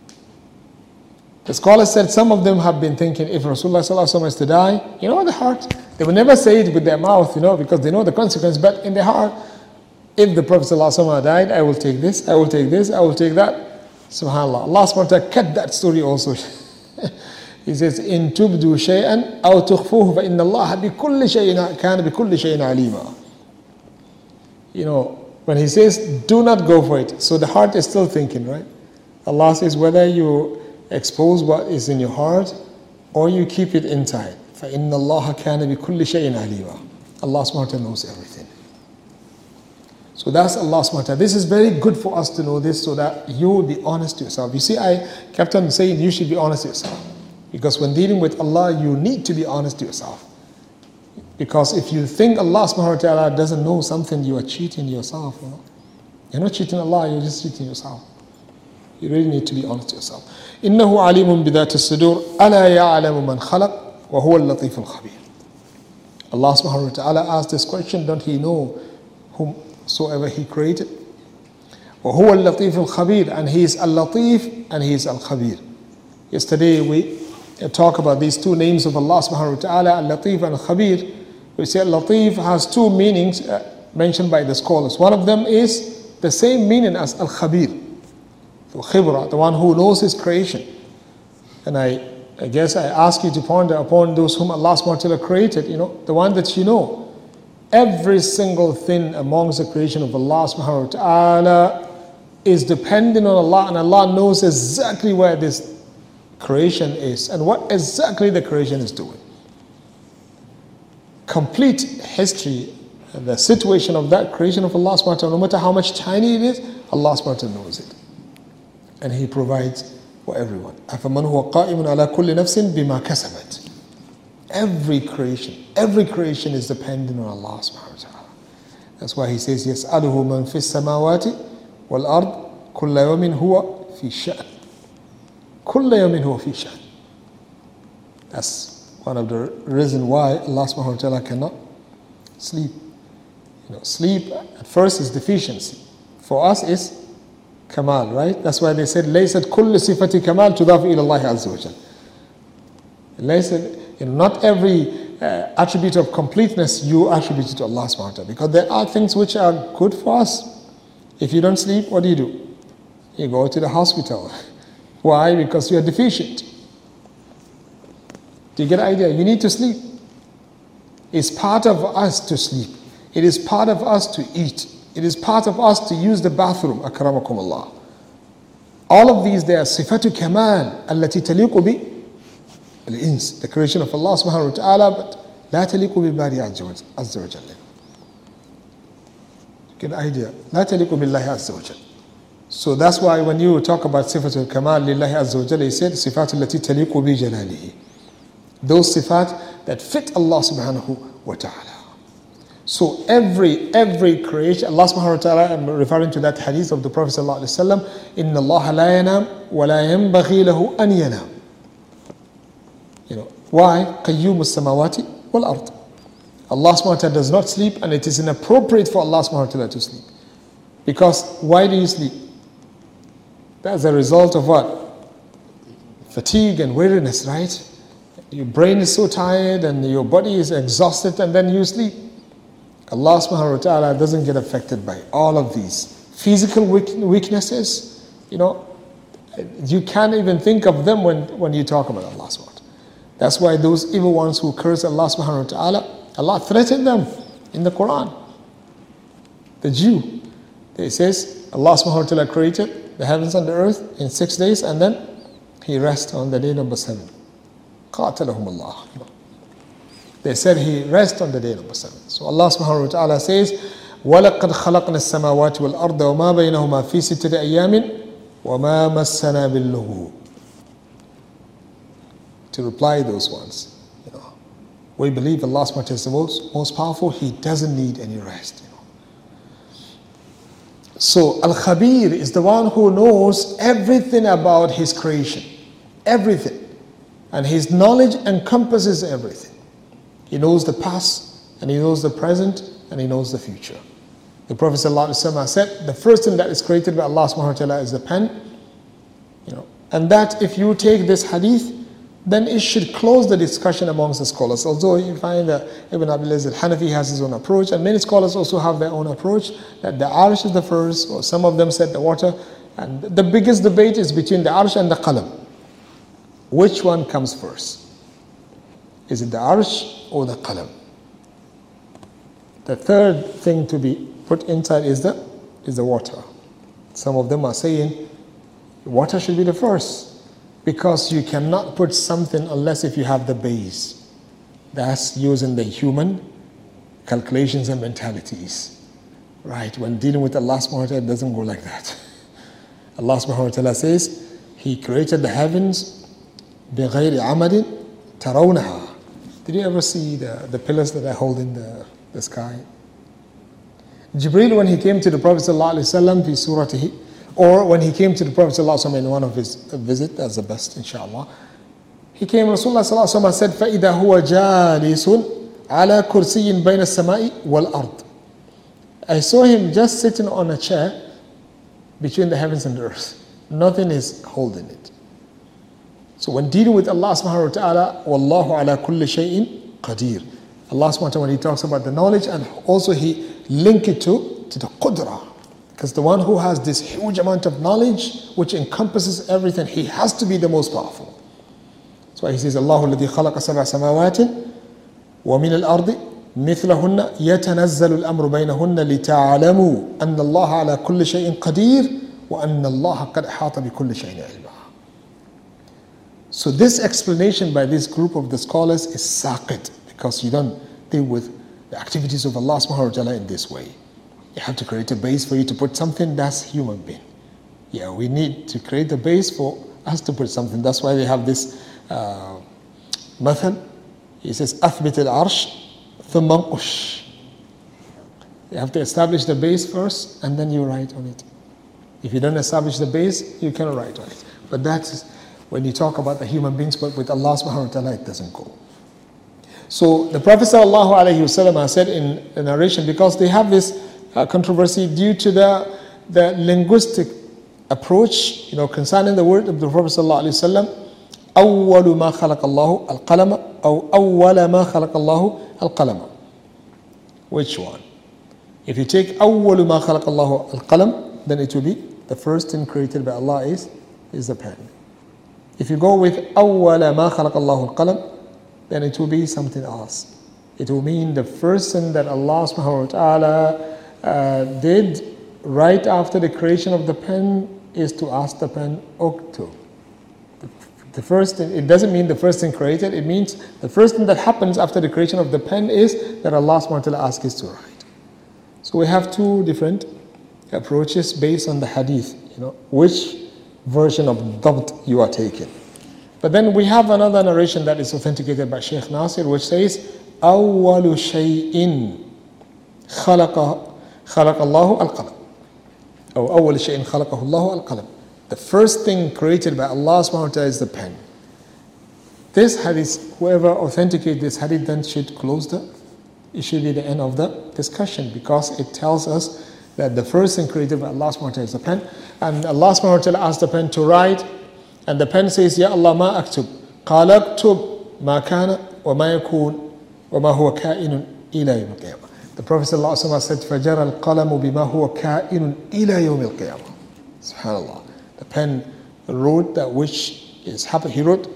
The scholars said some of them have been thinking, if Rasulullah sallallahu alaihi wasallam is to die, in the heart, they will never say it with their mouth, because they know the consequence, but in their heart, if the Prophet sallallahu alaihi wasallam died, I will take this, I will take this, I will take that. SubhanAllah. Allah subhanahu wa ta'ala cut that story also. He says, إن تبدوا شيئا أو تخفوه فإن الله بكل شيء كان بكل شيء عليما. When he says, do not go for it. So the heart is still thinking, right? Allah says, whether you expose what is in your heart or you keep it inside. فإن الله كان بكل شيء عليما. Allah subhanahu wa ta'ala knows everything. So that's Allah subhanahu wa ta'ala. This is very good for us to know this so that you will be honest to yourself. You see, I kept on saying you should be honest to yourself. Because when dealing with Allah, you need to be honest to yourself. Because if you think Allah subhanahu wa ta'ala doesn't know something, you are cheating yourself. You're not cheating Allah, you're just cheating yourself. You really need to be honest to yourself. إِنَّهُ عَلِيمٌ بِذَاتِ الصُّدُورِ أَلَا يَعْلَمُ مَنْ خَلَقَ وَهُوَ اللَّطِيفُ الْخَبِيرُ. Allah subhanahu wa ta'ala asked this question, don't He know whomsoever He created? وَهُوَ اللَّطِيفُ الْخَبِيرُ. And He is Al-Latif and He is Al-Khabir. Yesterday we talk about these two names of Allah subhanahu wa ta'ala, Al-Latif and Al-Khabir. We say Al-Latif has two meanings mentioned by the scholars. One of them is the same meaning as Al-Khabir, the one who knows his creation. And I guess I ask you to ponder upon those whom Allah subhanahu wa ta'ala created, the one that you know. Every single thing amongst the creation of Allah subhanahu wa ta'ala is dependent on Allah, and Allah knows exactly where this creation is and what exactly the creation is doing. Complete history, the situation of that creation of Allah subhanahu wa ta'ala, no matter how much tiny it is, Allah subhanahu wa ta'ala knows it. And He provides for everyone. أَفَمَنْ هُوَ قَائِمٌ عَلَى كُلِّ نَفْسٍ بِمَا كَسَبَتْ. Every creation is dependent on Allah subhanahu wa ta'ala. That's why He says, يَسْأَلُهُ مَنْ فِي السَّمَاوَاتِ وَالْأَرْضِ كُلَّ يَوْمٍ هُوَ فِي شَأْنٍ. كُلَّ يَوْمٍ هُوَ فِي شَأْنٍ. That's one of the reasons why Allah subhanahu wa ta'ala cannot sleep. Sleep at first is deficiency. For us is Kamal, right? That's why they said, لَيْسَتْ كُلُّ صِفَةِ كَمَال تُضَافُ إِلَى اللَّهِ عَزَّ وَجَلَ. Not every attribute of completeness you attribute to Allah subhanahu wa ta'ala. Because there are things which are good for us. If you don't sleep, what do? You go to the hospital. Why? Because you are deficient. Do you get the idea? You need to sleep. It's part of us to sleep. It is part of us to eat. It is part of us to use the bathroom. Akramakum Allah. All of these, they are sifatu kamal allati taliqu bi al-ins, the creation of Allah subhanahu wa ta'ala, but la taliqu bi bari azza wa jalla. Get the idea? La taliqu billahi azza wa jalla. So that's why when you talk about sifatul kamal lillahi azza wa jalla, he said sifatu allati taliqu bi jalalihi. Those sifat that fit Allah subhanahu wa ta'ala. So every creation, Allah subhanahu wa ta'ala, I'm referring to that hadith of the Prophet sallallahu alaihi wasallam, inna Allah la yanam wa la yanbaghi lahu an yanam. Why? Qayyum as-samawati wal ard. Allah subhanahu wa ta'ala does not sleep, and it is inappropriate for Allah subhanahu wa ta'ala to sleep. Because why do you sleep? That's a result of what? Fatigue and weariness, right? Your brain is so tired and your body is exhausted, and then you sleep. Allah subhanahu wa ta'ala doesn't get affected by all of these physical weaknesses. You can't even think of them when you talk about Allah subhanahu wa ta'ala. That's why those evil ones who curse Allah subhanahu wa ta'ala, Allah threatened them in the Quran. The Jew, it says Allah subhanahu wa ta'ala created the heavens and the earth in 6 days, and then He rests on the day number 7. قاتلهم Allah. They said He rests on the day number 7. So Allah subhanahu wa ta'ala says, وَلَقَدْ خَلَقْنَا السَّمَاوَاتِ وَالْأَرْضَ وَمَا بَيْنَهُمَا فِي سِتَّةِ أَيَّامٍ وَمَا مَسَّنَا بِاللُّغُوبِ. To reply those ones, we believe Allah subhanahu wa ta'ala is the most powerful. He doesn't need any rest. So Al-Khabir is the one who knows everything about His creation. Everything. And His knowledge encompasses everything. He knows the past, and He knows the present, and He knows the future. The Prophet ﷺ said, the first thing that is created by Allah subhanahu wa ta'ala is the pen. And that if you take this hadith, then it should close the discussion amongst the scholars. Although you find that Ibn Abil Aziz al-Hanafi has his own approach, and many scholars also have their own approach, that the arsh is the first, or some of them said the water. And the biggest debate is between the arsh and the qalam. Which one comes first? Is it the arsh or the qalam? The third thing to be put inside is the water. Some of them are saying water should be the first, because you cannot put something unless if you have the base. That's using the human calculations and mentalities. Right? When dealing with Allah subhanahu wa ta'ala, it doesn't go like that. Allah subhanahu wa ta'ala says, He created the heavens بِغَيْرِ عَمَدٍ تَرَوْنَهَا. Did you ever see the pillars that are holding the sky? Jibreel, when he came to the Prophet sallallahu alaihi wasallam, fi suratihi, or when he came to the Prophet ﷺ in one of his visits, that's the best, inshallah. He came, Rasulullah ﷺ said, فَإِذَا هُوَ جَالِسٌ عَلَى كُرْسِيٍّ بَيْنَ السَّمَاءِ وَالْأَرْضِ. I saw him just sitting on a chair between the heavens and the earth. Nothing is holding it. So when dealing with Allah subhanahu wa ta'ala, وَاللَّهُ عَلَى كُلِّ شَيْءٍ قَدِيرٌ. Allah subhanahu wa ta'ala, when He talks about the knowledge, and also He link it to the qudra. Because the one who has this huge amount of knowledge, which encompasses everything, he has to be the most powerful. That's why He says, Allahu alladhi khalaqa sab'a samawati wa min al-ardi mithlahunna yatanazzalu al-amru baynahunna lita'alamu anna Allah ala kulli shay'in qadir wa anna Allah qad ahata bi kulli shay'in ilma. So this explanation by this group of the scholars is saqit, because you don't deal with the activities of Allah subhanahu wa ta'ala in this way. You have to create a base for you to put something. That's human being. Yeah, we need to create a base for us to put something. That's why they have this method. He says, أثبت العرش ثم انقش. You have to establish the base first, and then you write on it. If you don't establish the base, you cannot write on it. But that's when you talk about the human beings, but with Allah subhanahu wa ta'ala, it doesn't go. So the Prophet sallallahu alaihi wasallam said in the narration, because they have this controversy due to the the linguistic approach, concerning the word of the Prophet ﷺ, أول ما خلق الله القلم أو أول ما خلق الله القلم. Which one? If you take أول ما خلق الله القلم, then it will be the first thing created by Allah is the pen. If you go with أول ما خلق الله القلم, then it will be something else. It will mean the first thing that Allah subhanahu wa ta'ala did right after the creation of the pen is to ask the pen, Uktub. The first thing, it doesn't mean the first thing created, it means the first thing that happens after the creation of the pen is that Allah subhanahu wa ta'ala asks us to write. So we have two different approaches based on the hadith, which version of Dabt you are taking. But then we have another narration that is authenticated by Shaykh Nasir, which says, أول شيء خلق الله القلم. أو أول شيء خلقه الله القلم. The first thing created by Allah subhanahu wa ta'ala is the pen. This hadith, whoever authenticates this hadith, then should close it should be the end of the discussion, because it tells us that the first thing created by Allah subhanahu wa ta'ala is the pen. And Allah subhanahu wa ta'ala asked the pen to write, and the pen says, Ya Allah, ma aktub. قال اكتب ما كان وما يكون وما هو كائن إلى يوم القيامة. The Prophet ﷺ said, فَجَرَ الْقَلَمُ بِمَا هُوَ كَائِنٌ إِلَى يَوْمِ الْقِيَامَةِ. SubhanAllah. The pen wrote that which is happened. He wrote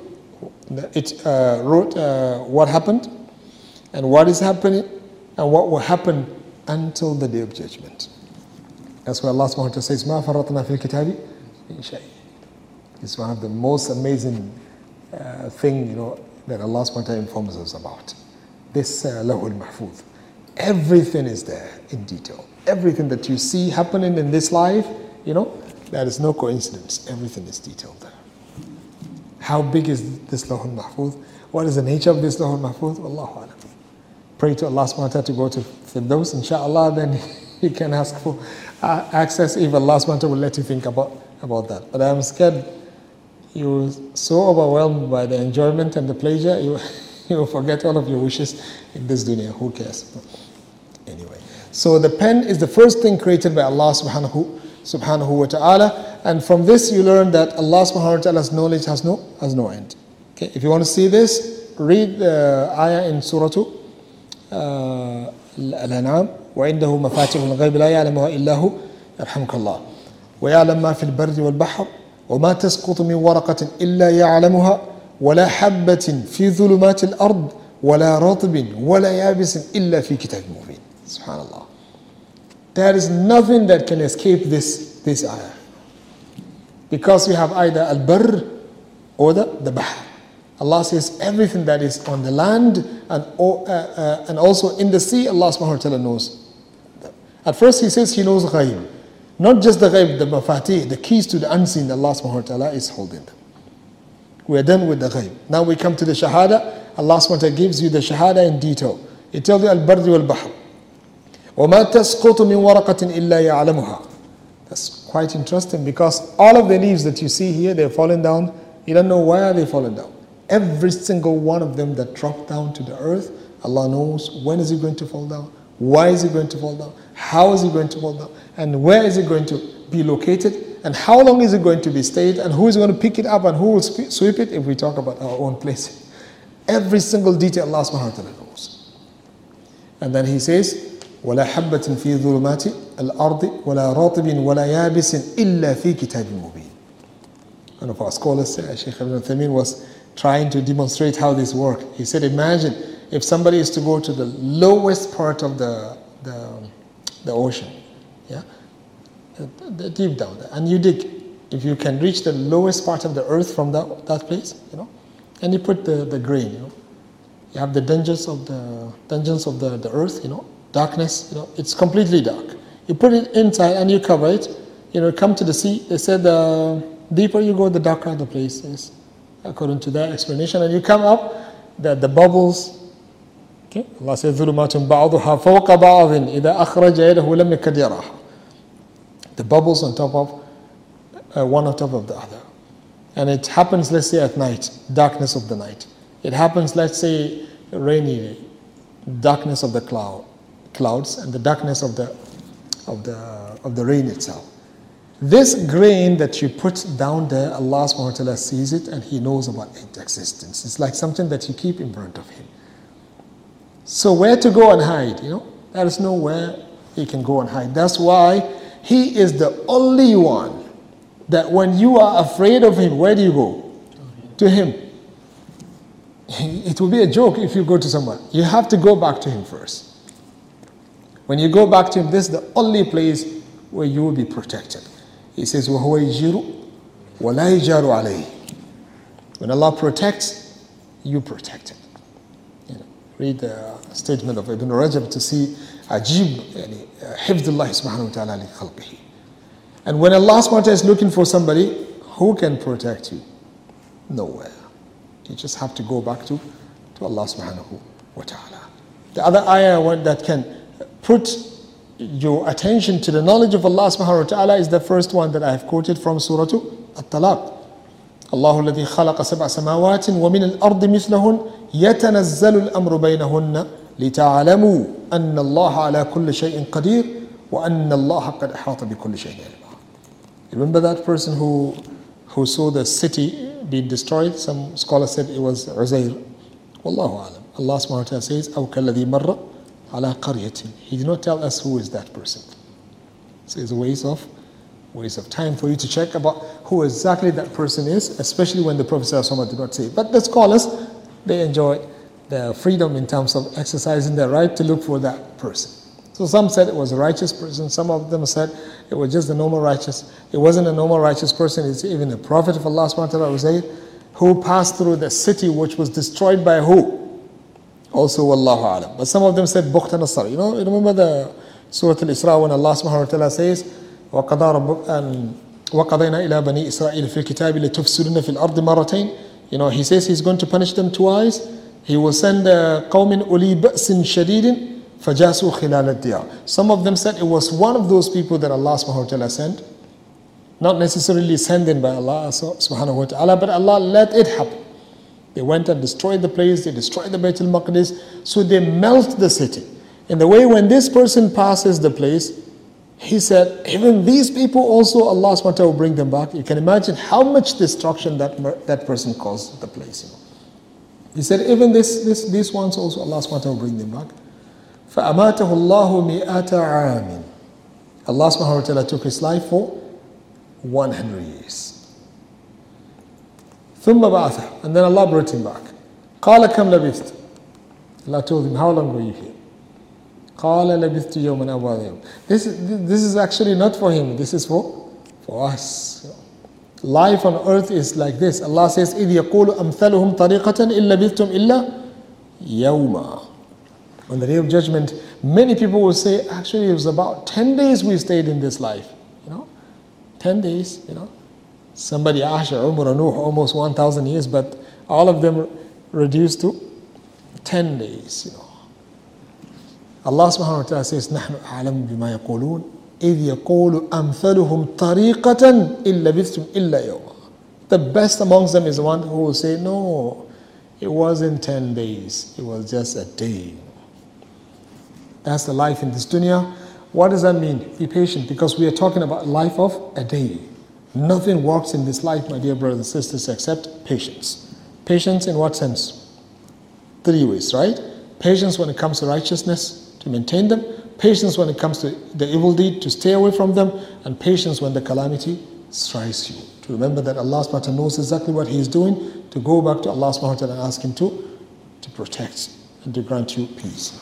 what happened and what is happening and what will happen until the day of judgment. That's why Allah subhanahu wa ta'ala says, مَا فَرَّطْنَا فِي الْكِتَابِ مِنْ شَيْءٍ. It's one of the most amazing thing, that Allah subhanahu wa ta'ala informs us about. This Lahul Mahfuz. Everything is there in detail. Everything that you see happening in this life, there is no coincidence. Everything is detailed there. How big is this Lahul Mahfuz? What is the nature of this Lahul Mahfuz? Wallahu alam. Pray to Allah subhanahu wa ta'ala to go to Firdaus, inshallah, then you can ask for access if Allah subhanahu wa ta'ala will let you think about that. But I'm scared you're so overwhelmed by the enjoyment and the pleasure, you will forget all of your wishes in this dunya. Who cares? Anyway, so the pen is the first thing created by Allah subhanahu wa ta'ala, and from this you learn that Allah subhanahu wa ta'ala's knowledge has no end. Okay, if you want to see this, read the ayah in Surah Al-An'am, وعنده مفاتيح الغيب لا يعلمها إلا هو يرحمك الله ويعلم ما في البر والبحر وما تسقط من ورقة إلا يعلمها ولا حبة في ظلمات الأرض ولا رطب ولا يابس إلا في كتاب مبين. Subhanallah. There is nothing that can escape this ayah, because we have either al-barr or the bahr. Allah says everything that is on the land and also in the sea, Allah subhanahu wa ta'ala knows. At first he says he knows ghaib. Not just the ghaib, the mafatih, the keys to the unseen, Allah subhanahu wa ta'ala is holding them. We are done with the ghaib. Now we come to the shahada. Allah subhanahu wa ta'ala gives you the shahada in detail. It tells you al-barr wal-bahr. وَمَا تَسْقُطُ مِنْ وَرَقَةٍ إِلَّا يَعْلَمُهَا. That's quite interesting, because all of the leaves that you see here, they're falling down. You don't know why are they falling down. Every single one of them that drop down to the earth, Allah knows when is it going to fall down, why is it going to fall down, how is it going to fall down, and where is it going to be located, and how long is it going to be stayed, and who is going to pick it up, and who will sweep it if we talk about our own place. Every single detail Allah subhanahu wa ta'ala knows. And then he says, وَلَا حَبَّةٍ فِي ظُلُمَاتِ الْأَرْضِ وَلَا رَاطِبٍ وَلَا يَابِسٍ إِلَّا فِي كِتَابٍ مُبِينٍ. One of our scholars, Shaykh Ibn Uthaymeen, was trying to demonstrate how this works. He said, imagine if somebody is to go to the lowest part of the ocean, deep down there, and you dig. If you can reach the lowest part of the earth from that place, and you put the grain, you have the dungeons of the earth, darkness, it's completely dark. You put it inside and you cover it, come to the sea. They said the deeper you go, the darker the place is, according to their explanation. And you come up, the bubbles. Okay, Allah says, ظُلُمَاتٌ بَعْضُهَا فَوْقَ بَعْضٍ إِذَا أَخْرَجَ يَدَهُ لَمْ يَكَدْ يَرَاهَا. The bubbles on top of one on top of the other. And it happens, let's say, at night, darkness of the night. It happens, let's say, rainy day, darkness of the clouds, and the darkness of the rain itself. This grain that you put down there, Allah subhanahu wa ta'ala sees it and He knows about its existence. It's like something that you keep in front of Him. So where to go and hide? There is nowhere He can go and hide. That's why He is the only one that when you are afraid of Him, where do you go? To Him. It will be a joke if you go to someone. You have to go back to Him first. When you go back to Him, this is the only place where you will be protected. He says, وَهُوَ يَجِيرُ وَلَا يَجَارُ عَلَيْهِ. When Allah protects, you protect it. Read the statement of Ibn Rajab to see Ajib, حفظ الله سبحانه وتعالى لخلقه. And when Allah subhanahu wa ta'ala is looking for somebody, who can protect you? Nowhere. You just have to go back to Allah subhanahu wa ta'ala. The other ayah that can put your attention to the knowledge of Allah subhanahu wa ta'ala is the first one that I have quoted from Surah At-Talaq. الله الذي خلق سبع سماوات ومن الأرض مثلهن يتنزل الأمر بينهن لتعلموا أن الله على كل شيء قدير وأن الله قد أحاط بكل شيء علما. Remember that person who saw the city being destroyed? Some scholars said it was Uzair. Wallahu alam. Allah subhanahu wa ta'ala says, أو كالذي مر على قرية. He did not tell us who is that person. So it's a waste of time for you to check about who exactly that person is, especially when the Prophet ﷺ did not say. But the scholars, they enjoy the freedom in terms of exercising their right to look for that person. So some said it was a righteous person, some of them said it was just a normal righteous. It wasn't a normal righteous person, it's even a prophet of Allah subhanahu wa ta'ala who passed through the city which was destroyed by who? Also Wallahu alam. But some of them said Bukht Nasr. You remember the Surah Al-Isra when Allah subhanahu wa ta'ala says, وَقَضَيْنَا إِلَى بَنِي إِسْرَائِيلَ فِي الْكِتَابِ لِتُفْسِدُنَّ فِي الْأَرْضِ مَرَّتَيْنِ. He says He's going to punish them twice. He will send قَوْمٍ أُولِي بَأْسٍ شَدِيدٍ فَجَاسُوا خِلَالَ الدِّيَارِ. Some of them said it was one of those people that Allah subhanahu wa ta'ala sent. Not necessarily sent in by Allah subhanahu wa ta'ala, but Allah let it happen. They went and destroyed the place, they destroyed the Bayt al-Maqdis, so they melt the city. In the way when this person passes the place, he said, even these people also, Allah subhanahu wa ta'ala will bring them back. You can imagine how much destruction that person caused the place. He said, even these ones also, Allah subhanahu wa ta'ala will bring them back. فَأَمَاتَهُ اللَّهُ مِئَةَ عَامٍ. Allah subhanahu wa ta'ala took his life for 100 years. ثُمَّ بَعَثَهُ. And then Allah brought him back. قَالَ كَمْ لَبِثْتَ. Allah told him, how long were you here? قَالَ لَبِثْتُ يَوْمًا أَوْ بَعْضَ يَوْمٍ. This is actually not for him, this is for us. Life on earth is like this. Allah says, إِذْ يَقُولُ أَمْثَلُهُمْ طَرِيقَةً إِلَّا بِثْتُمْ إِلَّا يَوْمًا. On the day of judgment, many people will say, actually it was about 10 days we stayed in this life. 10 days, Somebody, Asha, Umar, Nuh, almost 1,000 years, but all of them reduced to 10 days, Allah subhanahu wa ta'ala says, نَحْنُ أَعْلَمُ بِمَا يَقُولُونَ إِذْ يَقُولُ أَمْثَلُهُمْ طَرِيقَةً إِلَّا بِثْتُمْ إِلَّا يَوْمًا. The best amongst them is the one who will say, no, it wasn't 10 days, it was just a day. That's the life in this dunya. What does that mean? Be patient, because we are talking about life of a day. Nothing works in this life, my dear brothers and sisters, except patience. Patience in what sense? 3 ways, right? Patience when it comes to righteousness, to maintain them. Patience when it comes to the evil deed, to stay away from them. And patience when the calamity strikes you. To remember that Allah subhanahu wa ta'ala knows exactly what He is doing. To go back to Allah subhanahu wa ta'ala and ask Him to protect and to grant you peace.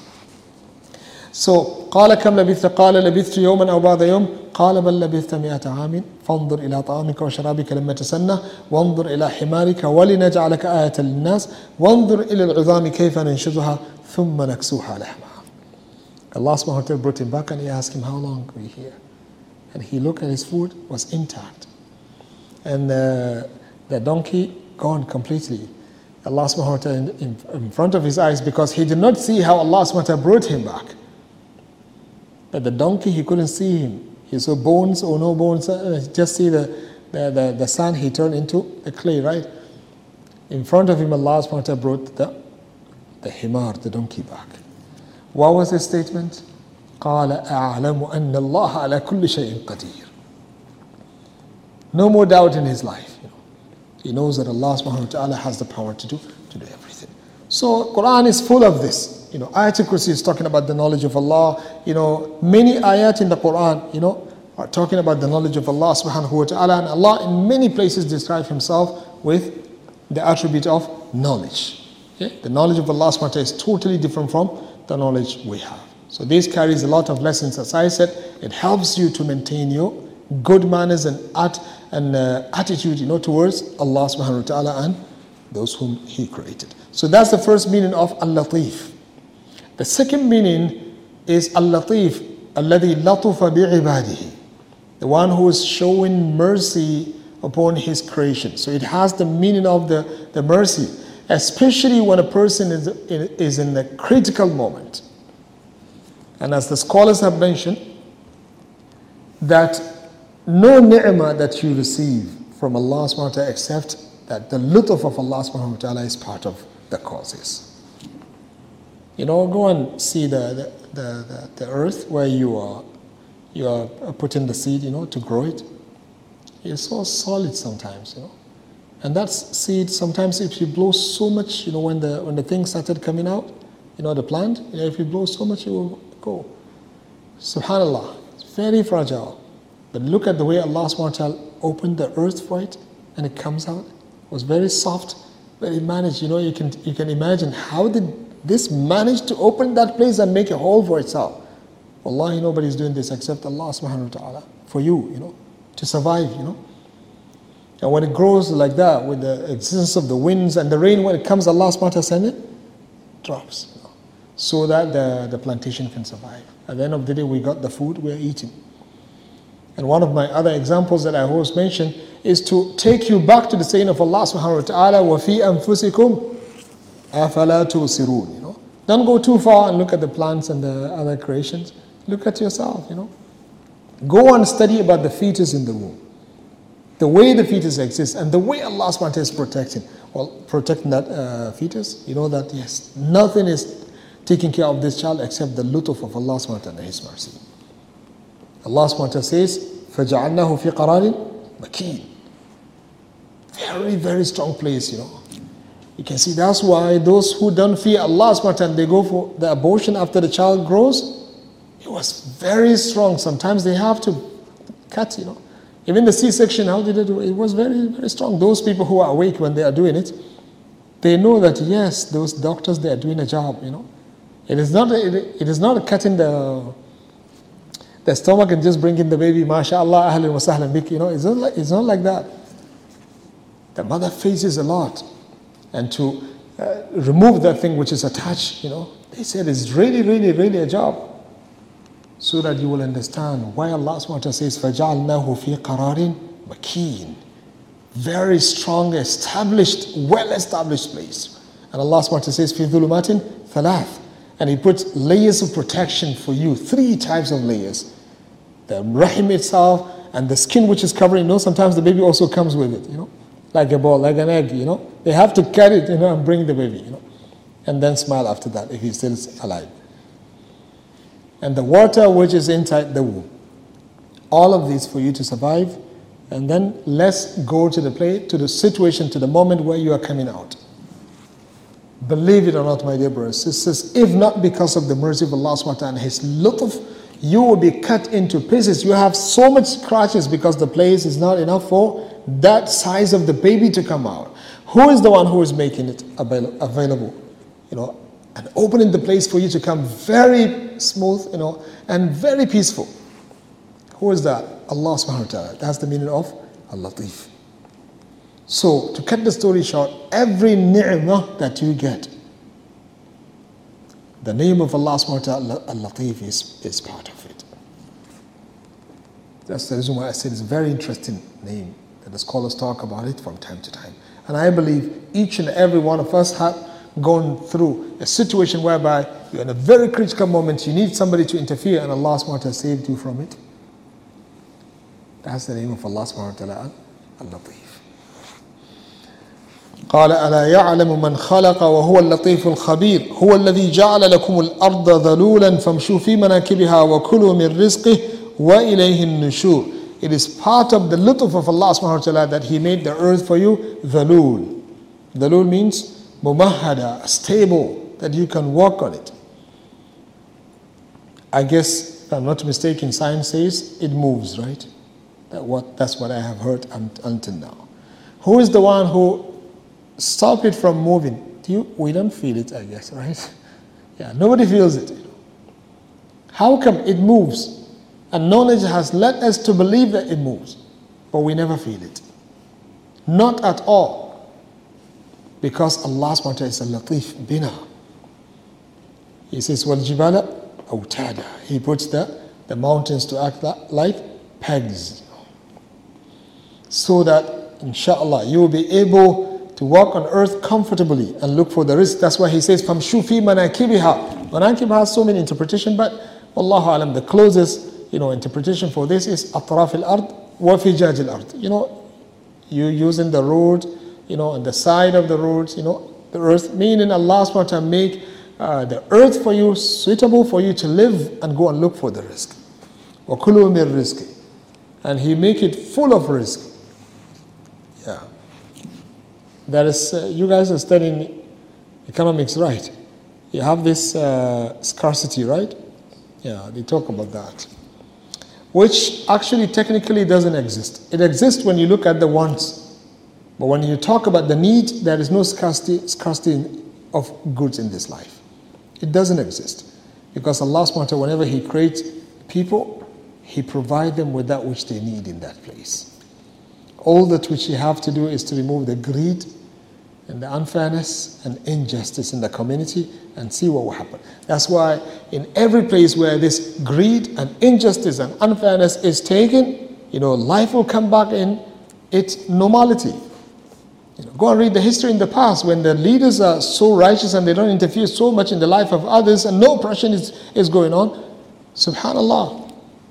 So, قال كم لبثت قال لبثت يوما أو بعض يوم قال بل لبثت 100 عام فانظر إلى طعامك وشرابك لما تسنى وانظر إلى حمارك ولنجعلك آية للناس وانظر إلى العظام كيف ننشزها ثم نكسوها لحمها. Allah subhanahu wa ta'ala brought him back and He asked him, how long were you here? And he looked at his food, was intact. And the donkey gone completely. Allah subhanahu wa ta'ala in front of his eyes, because he did not see how Allah subhanahu wa ta'ala brought him back. But the donkey, he couldn't see him. He saw bones or no bones. Just see the sand he turned into the clay, right? In front of him, Allah subhanahu wa ta'ala brought the himar, the donkey back. What was his statement? قَالَ أَعْلَمُ أَنَّ اللَّهَ عَلَى كُلِّ شَيْءٍ قَدِيرٍ. No more doubt in his life. He knows that Allah subhanahu wa ta'ala has the power to do everything. So Quran is full of this. Ayat al-Kursi is talking about the knowledge of Allah. Many ayat in the Quran, are talking about the knowledge of Allah subhanahu wa ta'ala. And Allah in many places describes himself with the attribute of knowledge. Okay? The knowledge of Allah subhanahu wa ta'ala is totally different from the knowledge we have. So this carries a lot of lessons. As I said, it helps you to maintain your good manners and attitude, towards Allah subhanahu wa ta'ala and those whom He created. So that's the first meaning of Al-Latif. The second meaning is Al-Latif, alladhi latufa bi'ibadihi, the one who is showing mercy upon His creation. So it has the meaning of the mercy, especially when a person is in a critical moment. And as the scholars have mentioned, that no ni'mah that you receive from Allah subhanahu wa ta'ala except that the lutf of Allah subhanahu wa ta'ala is part of the causes. Go and see the earth where you are putting the seed, to grow it. It's so solid sometimes, And that seed, sometimes if you blow so much, when the thing started coming out, the plant, if you blow so much, it will go. Subhanallah, it's very fragile. But look at the way Allah subhanahu wa ta'ala opened the earth for it, and it comes out. It was very soft, very managed. You can imagine, how did this manage to open that place and make a hole for itself? Wallahi, nobody's doing this except Allah subhanahu wa ta'ala, for you, to survive, And when it grows like that, with the existence of the winds and the rain, when it comes, Allah subhanahu wa ta'ala sends it, drops, so that the plantation can survive. At the end of the day, we got the food we are eating. And one of my other examples that I always mention is to take you back to the saying of Allah subhanahu wa ta'ala, وَفِي أَنفُسِكُمْ أَفَلَا تُبْصِرُونَ. Don't go too far and look at the plants and the other creations. Look at yourself, Go and study about the fetus in the womb. The way the fetus exists and the way Allah subhanahu wa ta'ala is protecting that fetus. You know that, yes, nothing is taking care of this child except the lutf of Allah subhanahu wa ta'ala and His mercy. Allah subhanahu wa ta'ala says, فَجَعَلْنَاهُ فِي قَرَارٍ مَكِينٍ. Very, very strong place, You can see that's why those who don't fear Allah subhanahu wa ta'ala, they go for the abortion after the child grows. It was very strong. Sometimes they have to cut, Even the C-section, how did they do it? It was very, very strong. Those people who are awake when they are doing it, they know that, yes, those doctors, they are doing a job, It is not cutting the stomach and just bringing the baby, mashallah, ahlan wa sahlan bik, It's not like that. The mother faces a lot. And to remove that thing which is attached, they said it's really, really, really a job. So that you will understand why Allah subhanahu wa ta'ala says, فَجَعَلْنَاهُ فِي قَرَارٍ مَكِينٍ. Very strong, established, well-established place. And Allah subhanahu wa ta'ala says, فِي ظُلُمَاتٍ ثَلَاثٍ. And He puts layers of protection for you, 3 types of layers. The rahim itself, and the skin which is covering, sometimes the baby also comes with it, like a ball, like an egg, They have to carry it, and bring the baby, And then smile after that if he's still alive. And the water which is inside the womb. All of these for you to survive. And then let's go to the situation, to the moment where you are coming out. Believe it or not, my dear brothers and sisters, if not because of the mercy of Allah subhanahu wa ta'ala and His lutf, you will be cut into pieces. You have so much scratches because the place is not enough for that size of the baby to come out. Who is the one who is making it available? And opening the place for you to come very smooth, and very peaceful. Who is that? Allah subhanahu wa ta'ala. That's the meaning of Al-Latif. So, to cut the story short, every ni'mah that you get, the name of Allah subhanahu wa ta'ala, Al-Latif, is part of it. That's the reason why I said it's a very interesting name, that the scholars talk about it from time to time. And I believe each and every one of us have gone through a situation whereby you're in a very critical moment, you need somebody to interfere, and Allah subhanahu wa ta'ala saved you from it. That's the name of Allah subhanahu wa ta'ala, Al-Latif. قال ألا يعلم من خلق وهو اللطيف الخبير هو الذي جعل لكم الأرض ذلولا فامشوا في مناكبها وكلوا من رزقه وإليه النشور It is part of the lutf of Allah subhanahu wa ta'ala that He made the earth for you dhalul. Dhalul means mumahada, stable, that you can walk on it. I guess, if I'm not mistaken, science says it moves, right? That's what I have heard until now. Who is the one who stopped it from moving? We don't feel it, I guess, right? Yeah, nobody feels it. How come it moves? And knowledge has led us to believe that it moves, but we never feel it. Not at all. Because Allah subhanahu wa ta'ala is al-latif bina. He says, وَالْجِبَالَ أَوْتَادًا. He puts the mountains to act like pegs. So that, inshallah, you will be able to walk on earth comfortably and look for the rizq. That's why he says, فَمْشُوا فِي مَنَاكِبِهَا. Manakib has so many interpretations, but Wallahu alam, the closest interpretation for this is أطراف الأرض وفجاج الأرض. You using the road, on the side of the roads, the earth, meaning Allah subhanahu wa ta'ala make the earth for you, suitable for you to live and go and look for the rizq. وَكُلُوا مِن رِزْقِ. And He make it full of rizq. Yeah. That is, you guys are studying economics, right? You have this scarcity, right? Yeah, they talk about that. Which actually technically doesn't exist. It exists when you look at the wants. But when you talk about the need, there is no scarcity of goods in this life. It doesn't exist. Because Allah subhanahu wa ta'ala, whenever He creates people, He provides them with that which they need in that place. All that which you have to do is to remove the greed and the unfairness and injustice in the community and see what will happen. That's why in every place where this greed and injustice and unfairness is taken, life will come back in its normality. Go and read the history in the past when the leaders are so righteous and they don't interfere so much in the life of others and no oppression is going on. Subhanallah.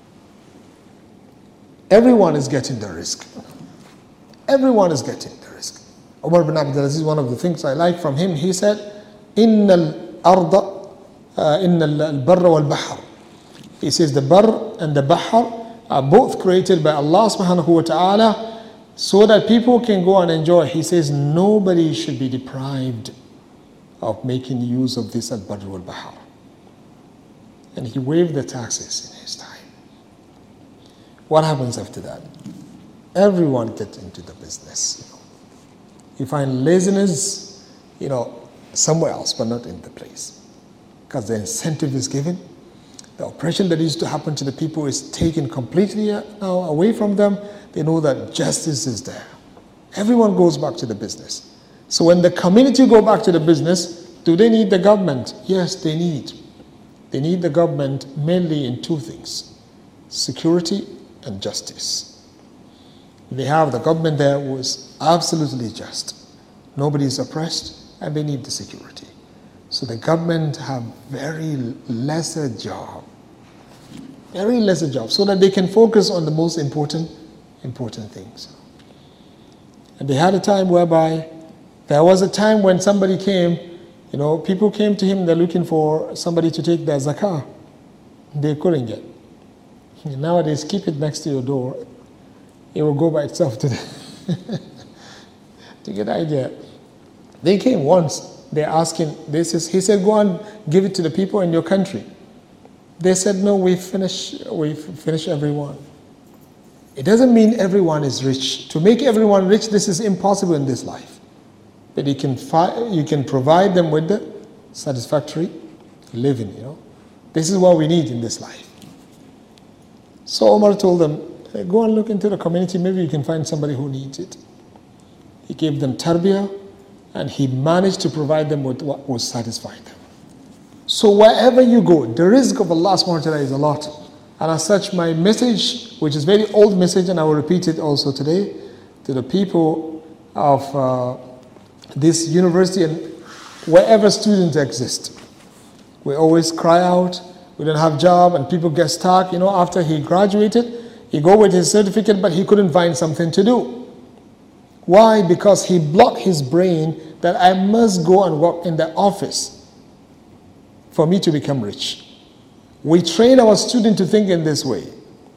Everyone is getting the rizq. Everyone is getting the rizq. Umar bin Abdul Aziz, one of the things I like from him, he said, إِنَّ الْأَرْضَ إِنَّ الْبَرَّ وَالْبَحْرَ. He says the bar and the bahr are both created by Allah subhanahu wa ta'ala so that people can go and enjoy. He says nobody should be deprived of making use of this al-barr wal-bahr. And he waived the taxes in his time. What happens after that? Everyone gets into the business. You find laziness, somewhere else, but not in the place. Because the incentive is given. The oppression that used to happen to the people is taken completely now away from them. They know that justice is there. Everyone goes back to the business. So when the community go back to the business, do they need the government? Yes, they need. They need the government mainly in two things: security and justice. They have the government there who is absolutely just. Nobody is oppressed and they need the security. So the government have very lesser job so that they can focus on the most important things. And they had a time whereby there was a time when somebody came, people came to him, they're looking for somebody to take their zakah. They couldn't get. Nowadays, keep it next to your door. It will go by itself to get the idea. They came once. They're asking, he said, go and give it to the people in your country. They said, no, we finish everyone. It doesn't mean everyone is rich. To make everyone rich, this is impossible in this life. But you can provide them with the satisfactory living, This is what we need in this life. So Omar told them, go and look into the community, maybe you can find somebody who needs it. He gave them tarbiyah, and he managed to provide them with what was satisfying them. So wherever you go, the rizq of Allah subhanahu wa ta'ala is a lot. And as such, my message, which is a very old message, and I will repeat it also today, to the people of this university and wherever students exist. We always cry out, we don't have job, and people get stuck. After he graduated, he go with his certificate, but he couldn't find something to do. Why? Because he blocked his brain that I must go and work in the office for me to become rich. We train our student to think in this way,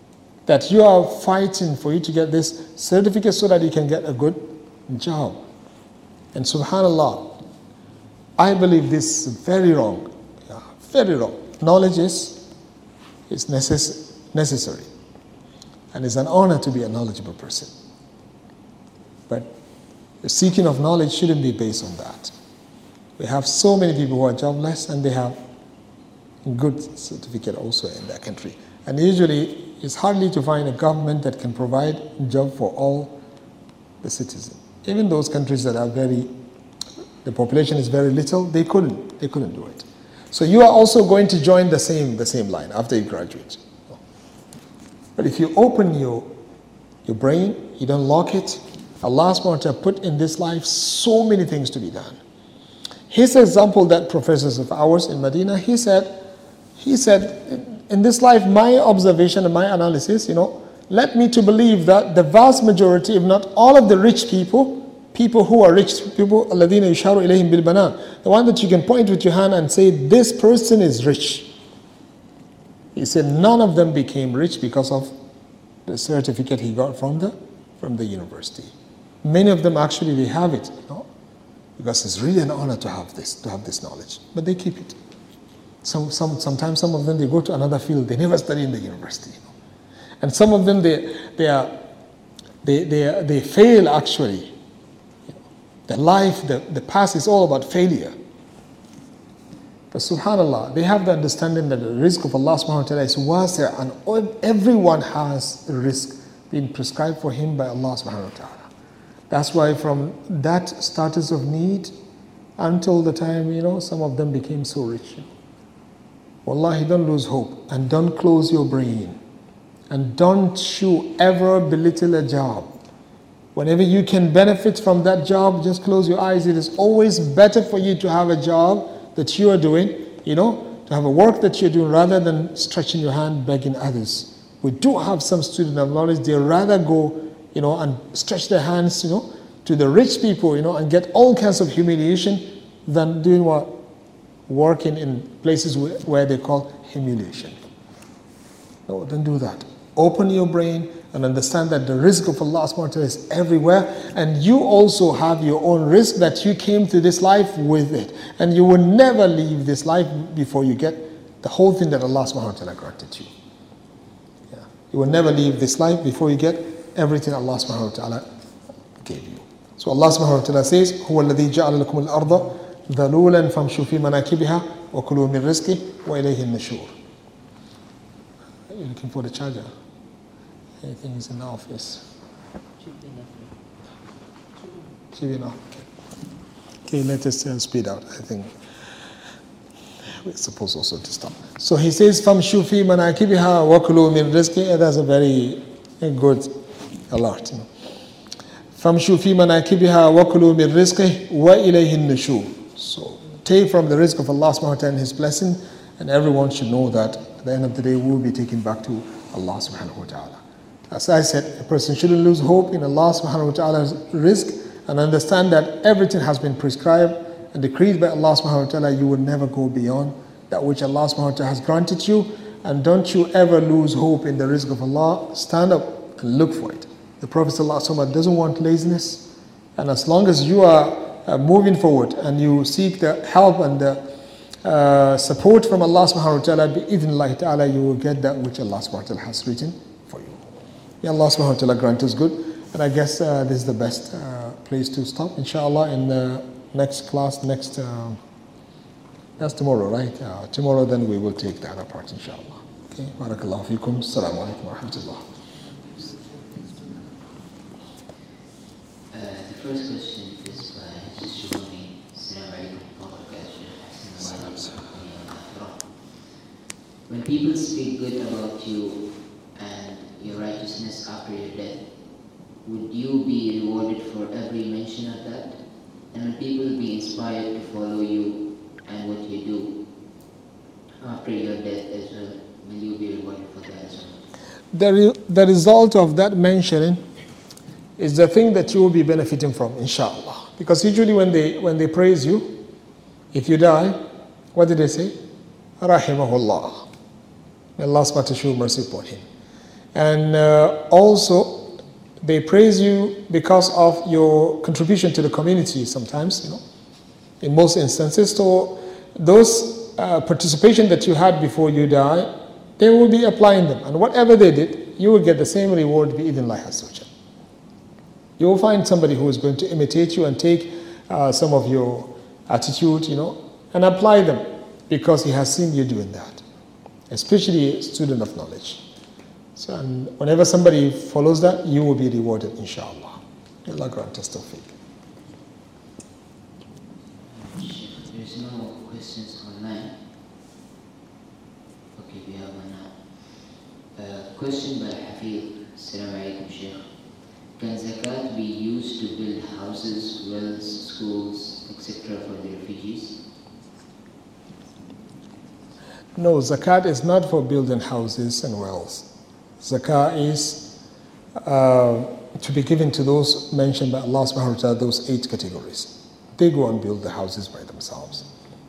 that you are fighting for you to get this certificate so that you can get a good job. And subhanallah, I believe this is very wrong. Yeah, very wrong. Knowledge is necessary. And it's an honor to be a knowledgeable person. But the seeking of knowledge shouldn't be based on that. We have so many people who are jobless and they have good certificate also in their country. And usually it's hardly to find a government that can provide a job for all the citizens. Even those countries that are the population is very little, they couldn't do it. So you are also going to join the same line after you graduate. But if you open your brain, you don't lock it, Allah subhanahu wa ta'ala put in this life so many things to be done. His example, that professors of ours in Medina, he said, in this life, my observation and my analysis, led me to believe that the vast majority, if not all of the rich people who are rich people, الَّذِينَ يُشَارُ إِلَيْهِمْ بِالْبَنَانِ, the one that you can point with your hand and say, this person is rich. He said none of them became rich because of the certificate he got from the university. Many of them actually, they have it, because it's really an honor to have this knowledge, but they keep it. Sometimes some of them, they go to another field, they never study in the university. And some of them, they fail actually. The life, the past is all about failure. But subhanAllah, they have the understanding that the rizq of Allah subhanahu wa ta'ala is wasi', and everyone has a rizq being prescribed for him by Allah subhanahu wa ta'ala. That's why from that status of need until the time, some of them became so rich. Wallahi, don't lose hope and don't close your brain. And don't you ever belittle a job. Whenever you can benefit from that job, just close your eyes. It is always better for you to have a job that you are doing, to have a work that you're doing rather than stretching your hand begging others. We do have some students of knowledge, they rather go, and stretch their hands, to the rich people, and get all kinds of humiliation than doing what? Working in places where they call humiliation. No, don't do that. Open your brain and understand that the rizq of Allah subhanahu wa ta'ala is everywhere, and you also have your own rizq that you came to this life with it. And you will never leave this life before you get the whole thing that Allah subhanahu wa ta'ala granted you. Yeah. You will never leave this life before you get everything Allah subhanahu wa ta'ala gave you. So Allah subhanahu wa ta'ala says, هُوَ الَّذِي جَعَلَ لَكُمُ الْأَرْضَ ذَلُولًا فَامْشُوا فِي مَنَاكِبِهَا وَكُلُوا مِنْ رِزْقِهِ وَإِلَيْهِ النُّشُورُ. You're looking for the charger? Anything is in the office. Should be enough. Okay, let us speed out. I think we're supposed also to stop. So he says, فَامْشُوا فِي مَنَاكِبِهَا وَكُلُوا مِنْ رِزْقِهِ. That's a very good alert. فَامْشُوا فِي مَنَاكِبِهَا وَكُلُوا مِنْ رِزْقِهِ وَإِلَيْهِ النُّشُورُ. So take from the rizq of Allah subhanahu wa ta'ala and his blessing, and everyone should know that at the end of the day we will be taken back to Allah subhanahu wa ta'ala. As I said, a person shouldn't lose hope in Allah subhanahu wa ta'ala's rizq and understand that everything has been prescribed and decreed by Allah subhanahu wa ta'ala. You will never go beyond that which Allah subhanahu wa ta'ala has granted you, and don't you ever lose hope in the rizq of Allah. Stand up and look for it. The Prophet ﷺ doesn't want laziness, and as long as you are moving forward and you seek the help and the support from Allah subhanahu wa ta'ala, bi-idhnillahi ta'ala, you will get that which Allah subhanahu wa ta'ala has written for you. May Allah subhanahu wa ta'ala grant us good. And I guess this is the best place to stop. Inshallah, in the next class, that's tomorrow, right? Tomorrow then we will take the other part, inshallah. Okay, barakallahu feekum. Assalamu alaikum wa rahmatullah. The first question is by Shivani. Assalamu alaikum. When people speak good about you and your righteousness after your death, would you be rewarded for every mention of that? And will people be inspired to follow you and what you do after your death as well? Will you be rewarded for that as well? The result of that mentioning is the thing that you will be benefiting from, inshallah. Because usually when they praise you, if you die, what did they say? Rahimahullah. May Allah subhanahu wa ta'ala show mercy upon him. And also, they praise you because of your contribution to the community sometimes, in most instances. So those participation that you had before you die, they will be applying them. And whatever they did, you will get the same reward bi-idhnillahi azza wa jal. You will find somebody who is going to imitate you and take some of your attitude, and apply them because he has seen you doing that, especially a student of knowledge. So, and whenever somebody follows that, you will be rewarded, inshallah. Allah grant us tawfiq. There's no questions online. Okay, we have one now. Question by Hafid. Assalamu alaikum, Sheikh. Can zakat be used to build houses, wells, schools, etc. for the refugees? No, zakat is not for building houses and wells. Zakah is to be given to those mentioned by Allah subhanahu wa ta'ala, those 8 categories. They go and build the houses by themselves.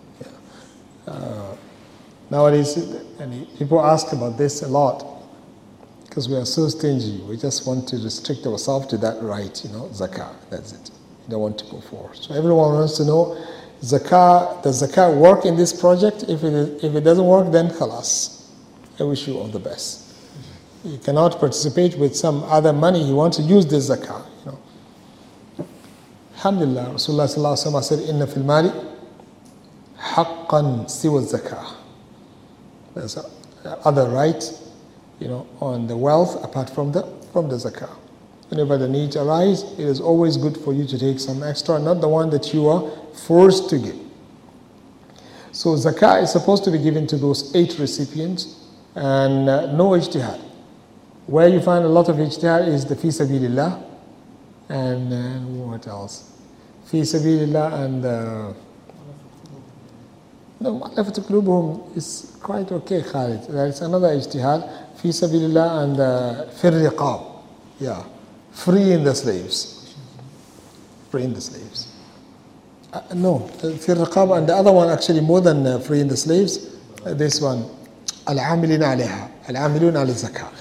Nowadays, people ask about this a lot because we are so stingy. We just want to restrict ourselves to that right, zakah, that's it. We don't want to go forward. So everyone wants to know, zakah, does zakah work in this project? If it doesn't work, then khalas. I wish you all the best. You cannot participate with some other money. You want to use this zakah. Alhamdulillah, Rasulullah sallallahu alaihi wasallam said, "Inna fil mali haqqan siwa zakah." There's other right, on the wealth apart from the zakah. Whenever the needs arise, it is always good for you to take some extra, not the one that you are forced to give. So zakah is supposed to be given to those 8 recipients, and no ijtihad. Where you find a lot of ijtihad is the fi sabilillah, and what else? Fi sabilillah and no, mu'allafat qulubuhum is quite okay, Khalid. There is another ijtihad, fi sabilillah and fir riqab, freeing the slaves. Freeing the slaves. No, fir riqab and the other one actually more than freeing the slaves. This one, al-amilina alayha, al-amiluna ala zakah.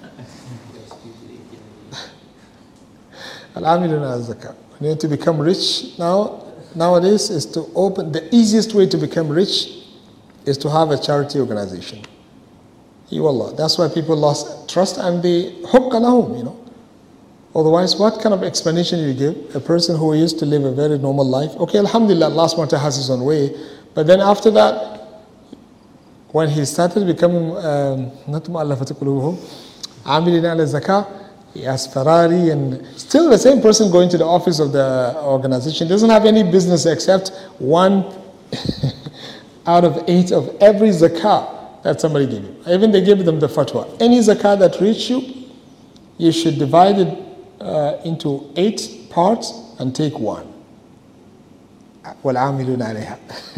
Al-amiluna ala zakah. We need to become rich nowadays is to open, the easiest way to become rich is to have a charity organization. Wallah, that's why people lost trust and they hukka lahum, Otherwise, what kind of explanation you give? A person who used to live a very normal life, okay, alhamdulillah, Allah subhanahu wa ta'ala has his own way, but then after that, when he started becoming, not mu'allafat qulubuhum, amilina ala zakah, he has Ferrari, and still the same person going to the office of the organization doesn't have any business except 1 out of 8 of every zakah that somebody gave you. Even they give them the fatwa. Any zakah that reach you, you should divide it into 8 parts and take 1. وَالْعَامِلُونَ عَلَيْهَا.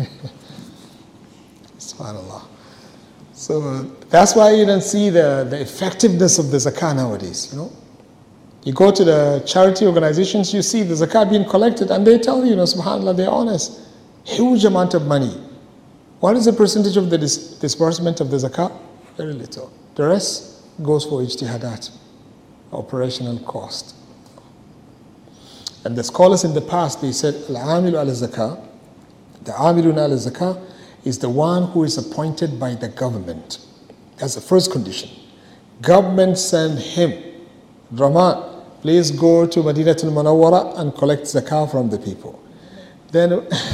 SubhanAllah. So that's why you don't see the effectiveness of the zakah nowadays, You go to the charity organizations, you see the zakah being collected, and they tell you, subhanAllah, they're honest. Huge amount of money. What is the percentage of the disbursement of the zakah? Very little. The rest goes for ijtihadat, operational cost. And the scholars in the past, they said, al-amilu ala zakah, the amilun ala zakah is the one who is appointed by the government. That's the first condition. Government send him, Rahman, please go to Madinatul Munawwara and collect zakah from the people. Then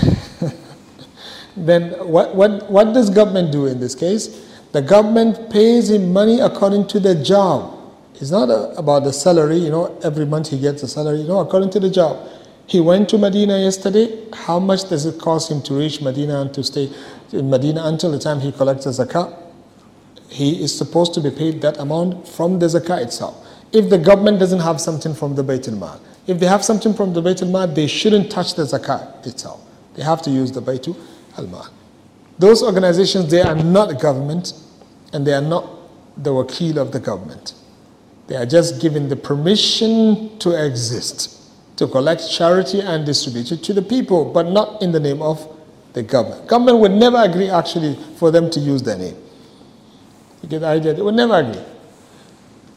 what does government do in this case? The government pays him money according to the job. It's not about the salary, every month he gets a salary. No, according to the job. He went to Medina yesterday. How much does it cost him to reach Medina and to stay in Medina until the time he collects the zakah? He is supposed to be paid that amount from the zakah itself. If the government doesn't have something from the Bayt al-Mal, if they have something from the Bayt al-Mal, they shouldn't touch the zakah itself. They have to use the Bayt al-Mal. Those organizations, they are not government, and they are not the wakil of the government. They are just given the permission to exist, to collect charity and distribute it to the people, but not in the name of the government. Government would never agree actually for them to use their name. You get the idea? They would never agree.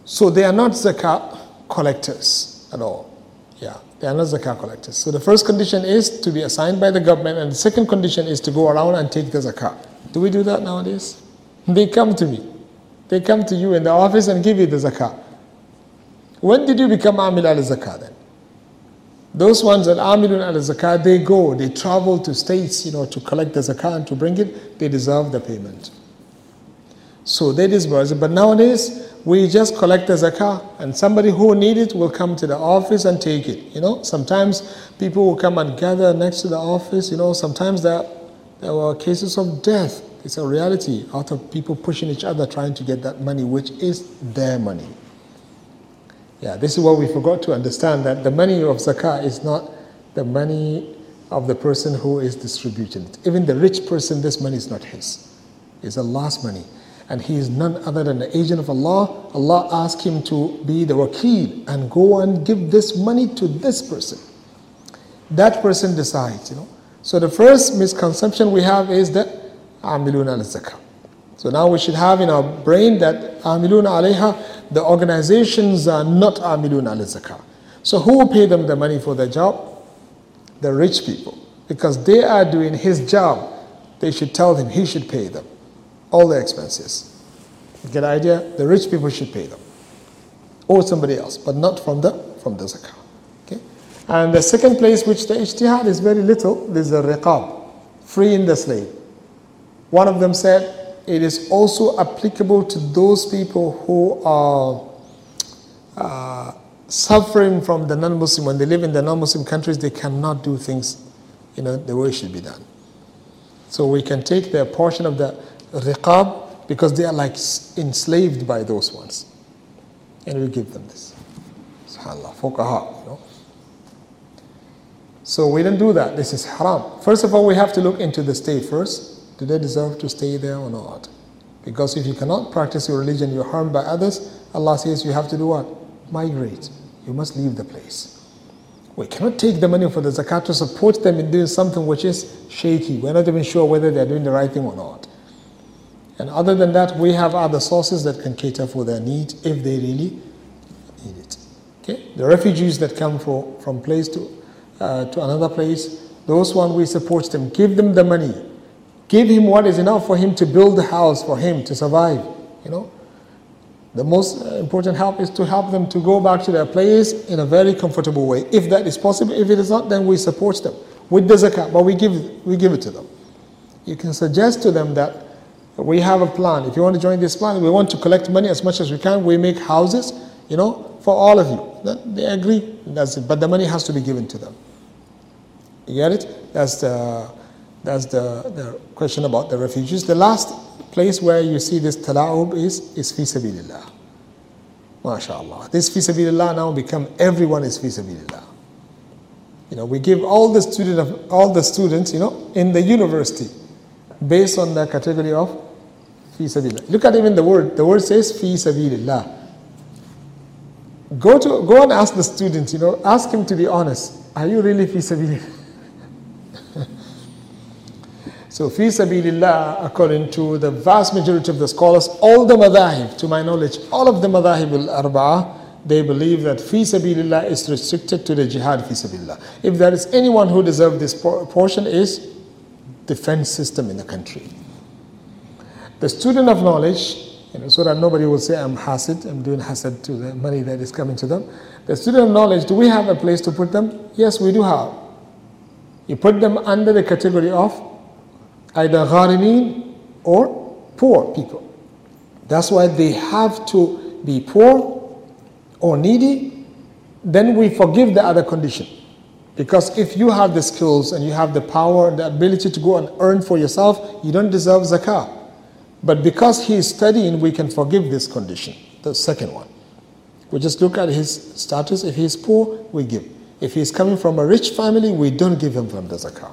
So they are not zakat collectors at all. Yeah, they are not zakat collectors. So the first condition is to be assigned by the government, and the second condition is to go around and take the zakat. Do we do that nowadays? They come to me. They come to you in the office and give you the zakat. When did you become amil al-zakat then? Those ones that amilun al-zakat, they go, they travel to states, to collect the zakat and to bring it, they deserve the payment. So they disburse it. But nowadays, we just collect the zakah, and somebody who needs it will come to the office and take it. Sometimes people will come and gather next to the office. Sometimes there were cases of death. It's a reality out of people pushing each other trying to get that money, which is their money. Yeah, this is what we forgot to understand, that the money of zakah is not the money of the person who is distributing it. Even the rich person, this money is not his. It's Allah's money. And he is none other than the agent of Allah. Allah asked him to be the wakil and go and give this money to this person. That person decides, So the first misconception we have is that amiluna al-zakah. So now we should have in our brain that amiluna alayha, the organizations are not amiluna al-zakah. So who will pay them the money for their job? The rich people. Because they are doing his job. They should tell him he should pay them all the expenses. You get the idea? The rich people should pay them. Or somebody else, but not from the zakah. Okay? And the second place which the ijtihad is very little, is the riqab, freeing the slave. One of them said, it is also applicable to those people who are suffering from the non-Muslim. When they live in the non-Muslim countries, they cannot do things the way it should be done. So we can take their portion of the riqab, because they are like enslaved by those ones, and we give them this. SubhanAllah, fuqaha, So we don't do that. This is haram. First of all, we have to look into the state first. Do they deserve to stay there or not? Because if you cannot practice your religion, you're harmed by others. Allah says you have to do what? Migrate. You must leave the place. We cannot take the money for the zakat to support them in doing something which is shaky. We're not even sure whether they're doing the right thing or not. And other than that, we have other sources that can cater for their need if they really need it. Okay? The refugees that come from place to another place, those ones we support them. Give them the money. Give him what is enough for him to build a house for him to survive. The most important help is to help them to go back to their place in a very comfortable way. If that is possible, if it is not, then we support them with the zakat, but we give it to them. You can suggest to them that we have a plan. If you want to join this plan, we want to collect money as much as we can. We make houses, for all of you. Then they agree. That's it. But the money has to be given to them. You get it? That's the question about the refugees. The last place where you see this tala'ub is fi sabilillah. MashaAllah. This fi sabilillah now become everyone is fi sabilillah. We give all the students, in the university based on the category of fi sabilillah. Look at even the word. The word says fi sabilillah. Go and ask the student, ask him to be honest. Are you really fi sabilillah? So fi sabilillah, according to the vast majority of the scholars, all the madahib, to my knowledge, all of the madahib al-arba'ah, they believe that fi sabilillah is restricted to the jihad fi sabilillah. If there is anyone who deserves this portion, is defense system in the country. The student of knowledge, so that nobody will say I'm doing hasad to the money that is coming to them. The student of knowledge, do we have a place to put them? Yes, we do have. You put them under the category of either gharimin or poor people. That's why they have to be poor or needy. Then we forgive the other condition. Because if you have the skills and you have the power and the ability to go and earn for yourself, you don't deserve zakah. But because he is studying, we can forgive this condition, the second one. We just look at his status. If he is poor, we give. If he is coming from a rich family, we don't give him from the zakah.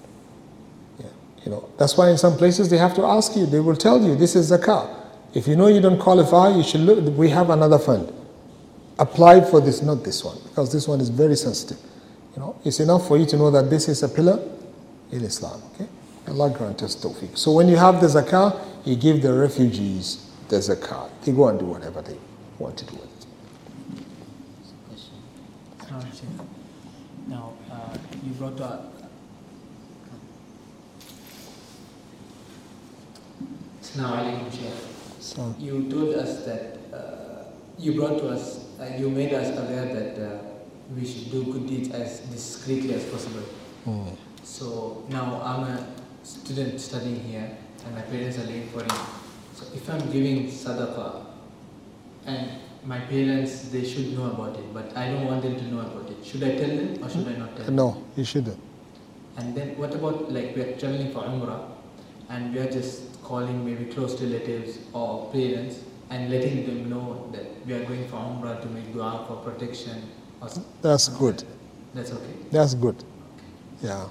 That's why in some places they have to ask you. They will tell you, this is zakah. If you know you don't qualify, you should look. We have another fund. Apply for this, not this one, because this one is very sensitive. It's enough for you to know that this is a pillar in Islam. Okay? Allah grant us tawfiq. So when you have the zakah, you give the refugees the zakah. They go and do whatever they what to do with it. Question. Now, you brought to Assalamu alaikum, Shaykh. So, You told us that you brought to us, you made us aware that we should do good deeds as discreetly as possible. So now I'm a student studying here, and my parents are living foreign. So if I'm giving sadaqah, and my parents, they should know about it, but I don't want them to know about it. Should I tell them or should I not tell them? no, you shouldn't. And then what about, like, we're traveling for Umrah and we're just calling maybe close relatives or parents and letting them know that we are going for Umrah to make dua for protection or That's good. That's okay? That's good. Yeah.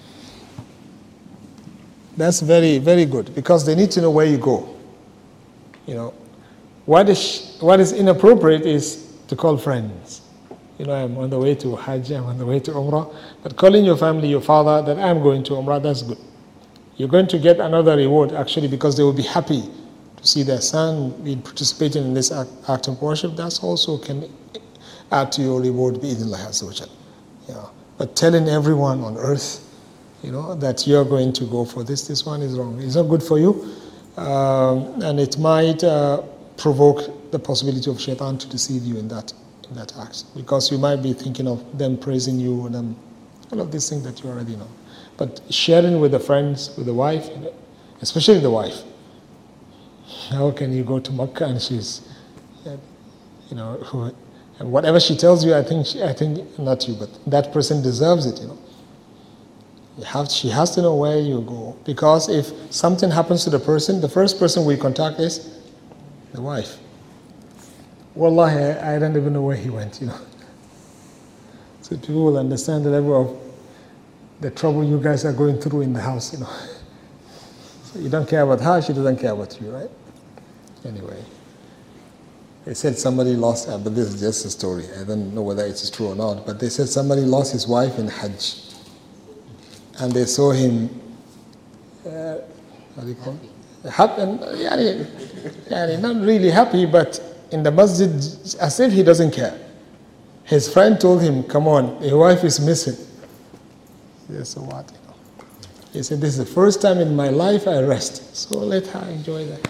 That's very, very good, because they need to know where you go. You know, what is inappropriate is to call friends. You know, I'm on the way to Hajj, I'm on the way to Umrah. But calling your family, your father, that I'm going to Umrah, that's good. You're going to get another reward, actually, because they will be happy to see their son being participating in this act of worship. That's also can add to your reward, bi'idhnillah azza wa jal. Yeah. But telling everyone on earth, you know, that you're going to go for this one is wrong. It's not good for you, and it might provoke the possibility of shaitan to deceive you in that act, because you might be thinking of them praising you and all of these things that you already know. But sharing with the friends, with the wife, especially the wife. How can you go to Makkah and she's, you know, and whatever she tells you, I think not you, but that person deserves it, you know. She has to know where you go, because if something happens to the person, the first person we contact is the wife. Wallahi, I don't even know where he went, you know. So people will understand the level of the trouble you guys are going through in the house, you know. So you don't care about her, she doesn't care about you, right? Anyway, they said somebody lost, but this is just a story. I don't know whether it's true or not, but they said somebody lost his wife in Hajj. And they saw him, what do you call it? Happy, not really happy, but in the masjid, as if he doesn't care. His friend told him, come on, your wife is missing. He said, so what? You know? He said, this is the first time in my life I rest, so let her enjoy that.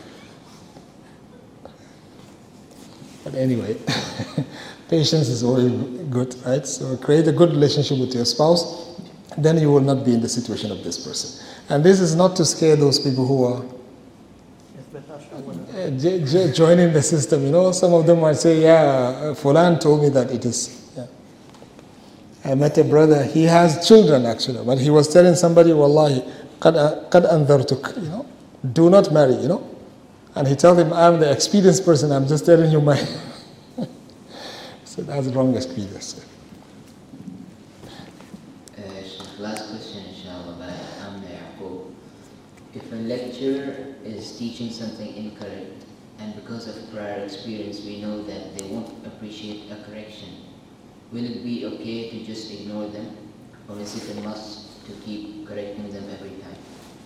But anyway, patience is always good, right? So create a good relationship with your spouse, then you will not be in the situation of this person. And this is not to scare those people who are joining the system. You know, some of them might say, yeah, Fulan told me that it is. Yeah. I met a brother, he has children actually, but he was telling somebody, Wallahi, qad anzartuk, you know, do not marry, you know. And he told him, I'm the experienced person, I'm just telling you my... So that's wrong experience. Last question, inshallah, by Amna Yaqub. If a lecturer is teaching something incorrect, and because of prior experience we know that they won't appreciate a correction, will it be okay to just ignore them, or is it a must to keep correcting them every time?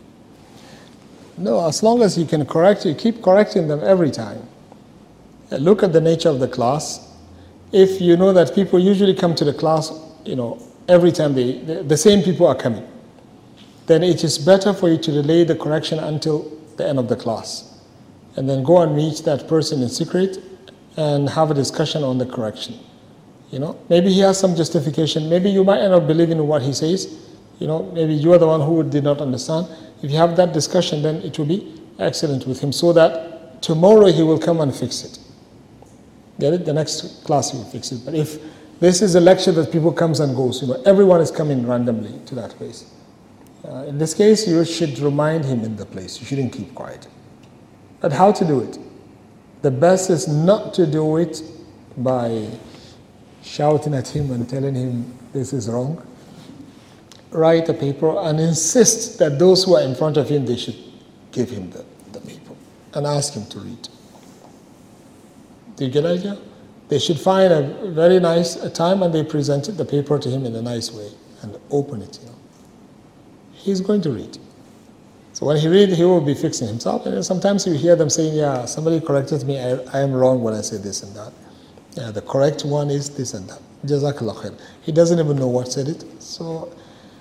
No, as long as you can correct, you keep correcting them every time. Look at the nature of the class. If you know that people usually come to the class, you know, every time the same people are coming, then it is better for you to delay the correction until the end of the class. And then go and meet that person in secret and have a discussion on the correction. You know, maybe he has some justification. Maybe you might end up believing in what he says. You know, maybe you are the one who did not understand. If you have that discussion, then it will be excellent with him, so that tomorrow he will come and fix it. Get it? The next class he will fix it. But if this is a lecture that people comes and goes, you know, everyone is coming randomly to that place. In this case, you should remind him in the place. You shouldn't keep quiet. But how to do it? The best is not to do it by shouting at him and telling him this is wrong. Write a paper and insist that those who are in front of him, they should give him the paper and ask him to read. Do you get the idea? They should find a very nice time and they present the paper to him in a nice way and open it. You know. He's going to read. So when he read, he will be fixing himself. And sometimes you hear them saying, yeah, somebody corrected me, I am wrong when I say this and that. Yeah, the correct one is this and that. Jazakallah khair. He doesn't even know what said it. So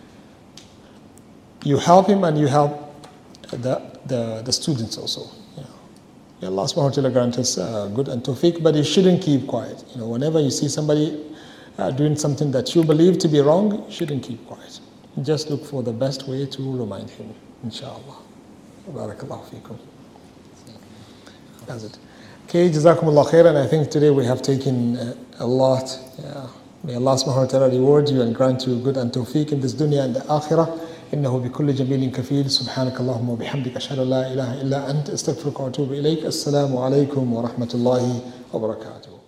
you help him and you help the students also. May Allah subhanahu wa ta'ala grant us good and tawfiq, but you shouldn't keep quiet. Whenever you see somebody doing something that you believe to be wrong, you shouldn't keep quiet. Just look for the best way to remind him, inshallah. Barakallahu feekum. That's it. Okay, jazakumullah khairan. I think today we have taken a lot. May Allah subhanahu wa ta'ala reward you and grant you good and tawfiq in this dunya and the akhirah. إنه بكل جميل كفيل سبحانك اللهم وبحمدك أشهد أن لا إله إلا أنت أستغفرك وأتوب إليك السلام عليكم ورحمة الله وبركاته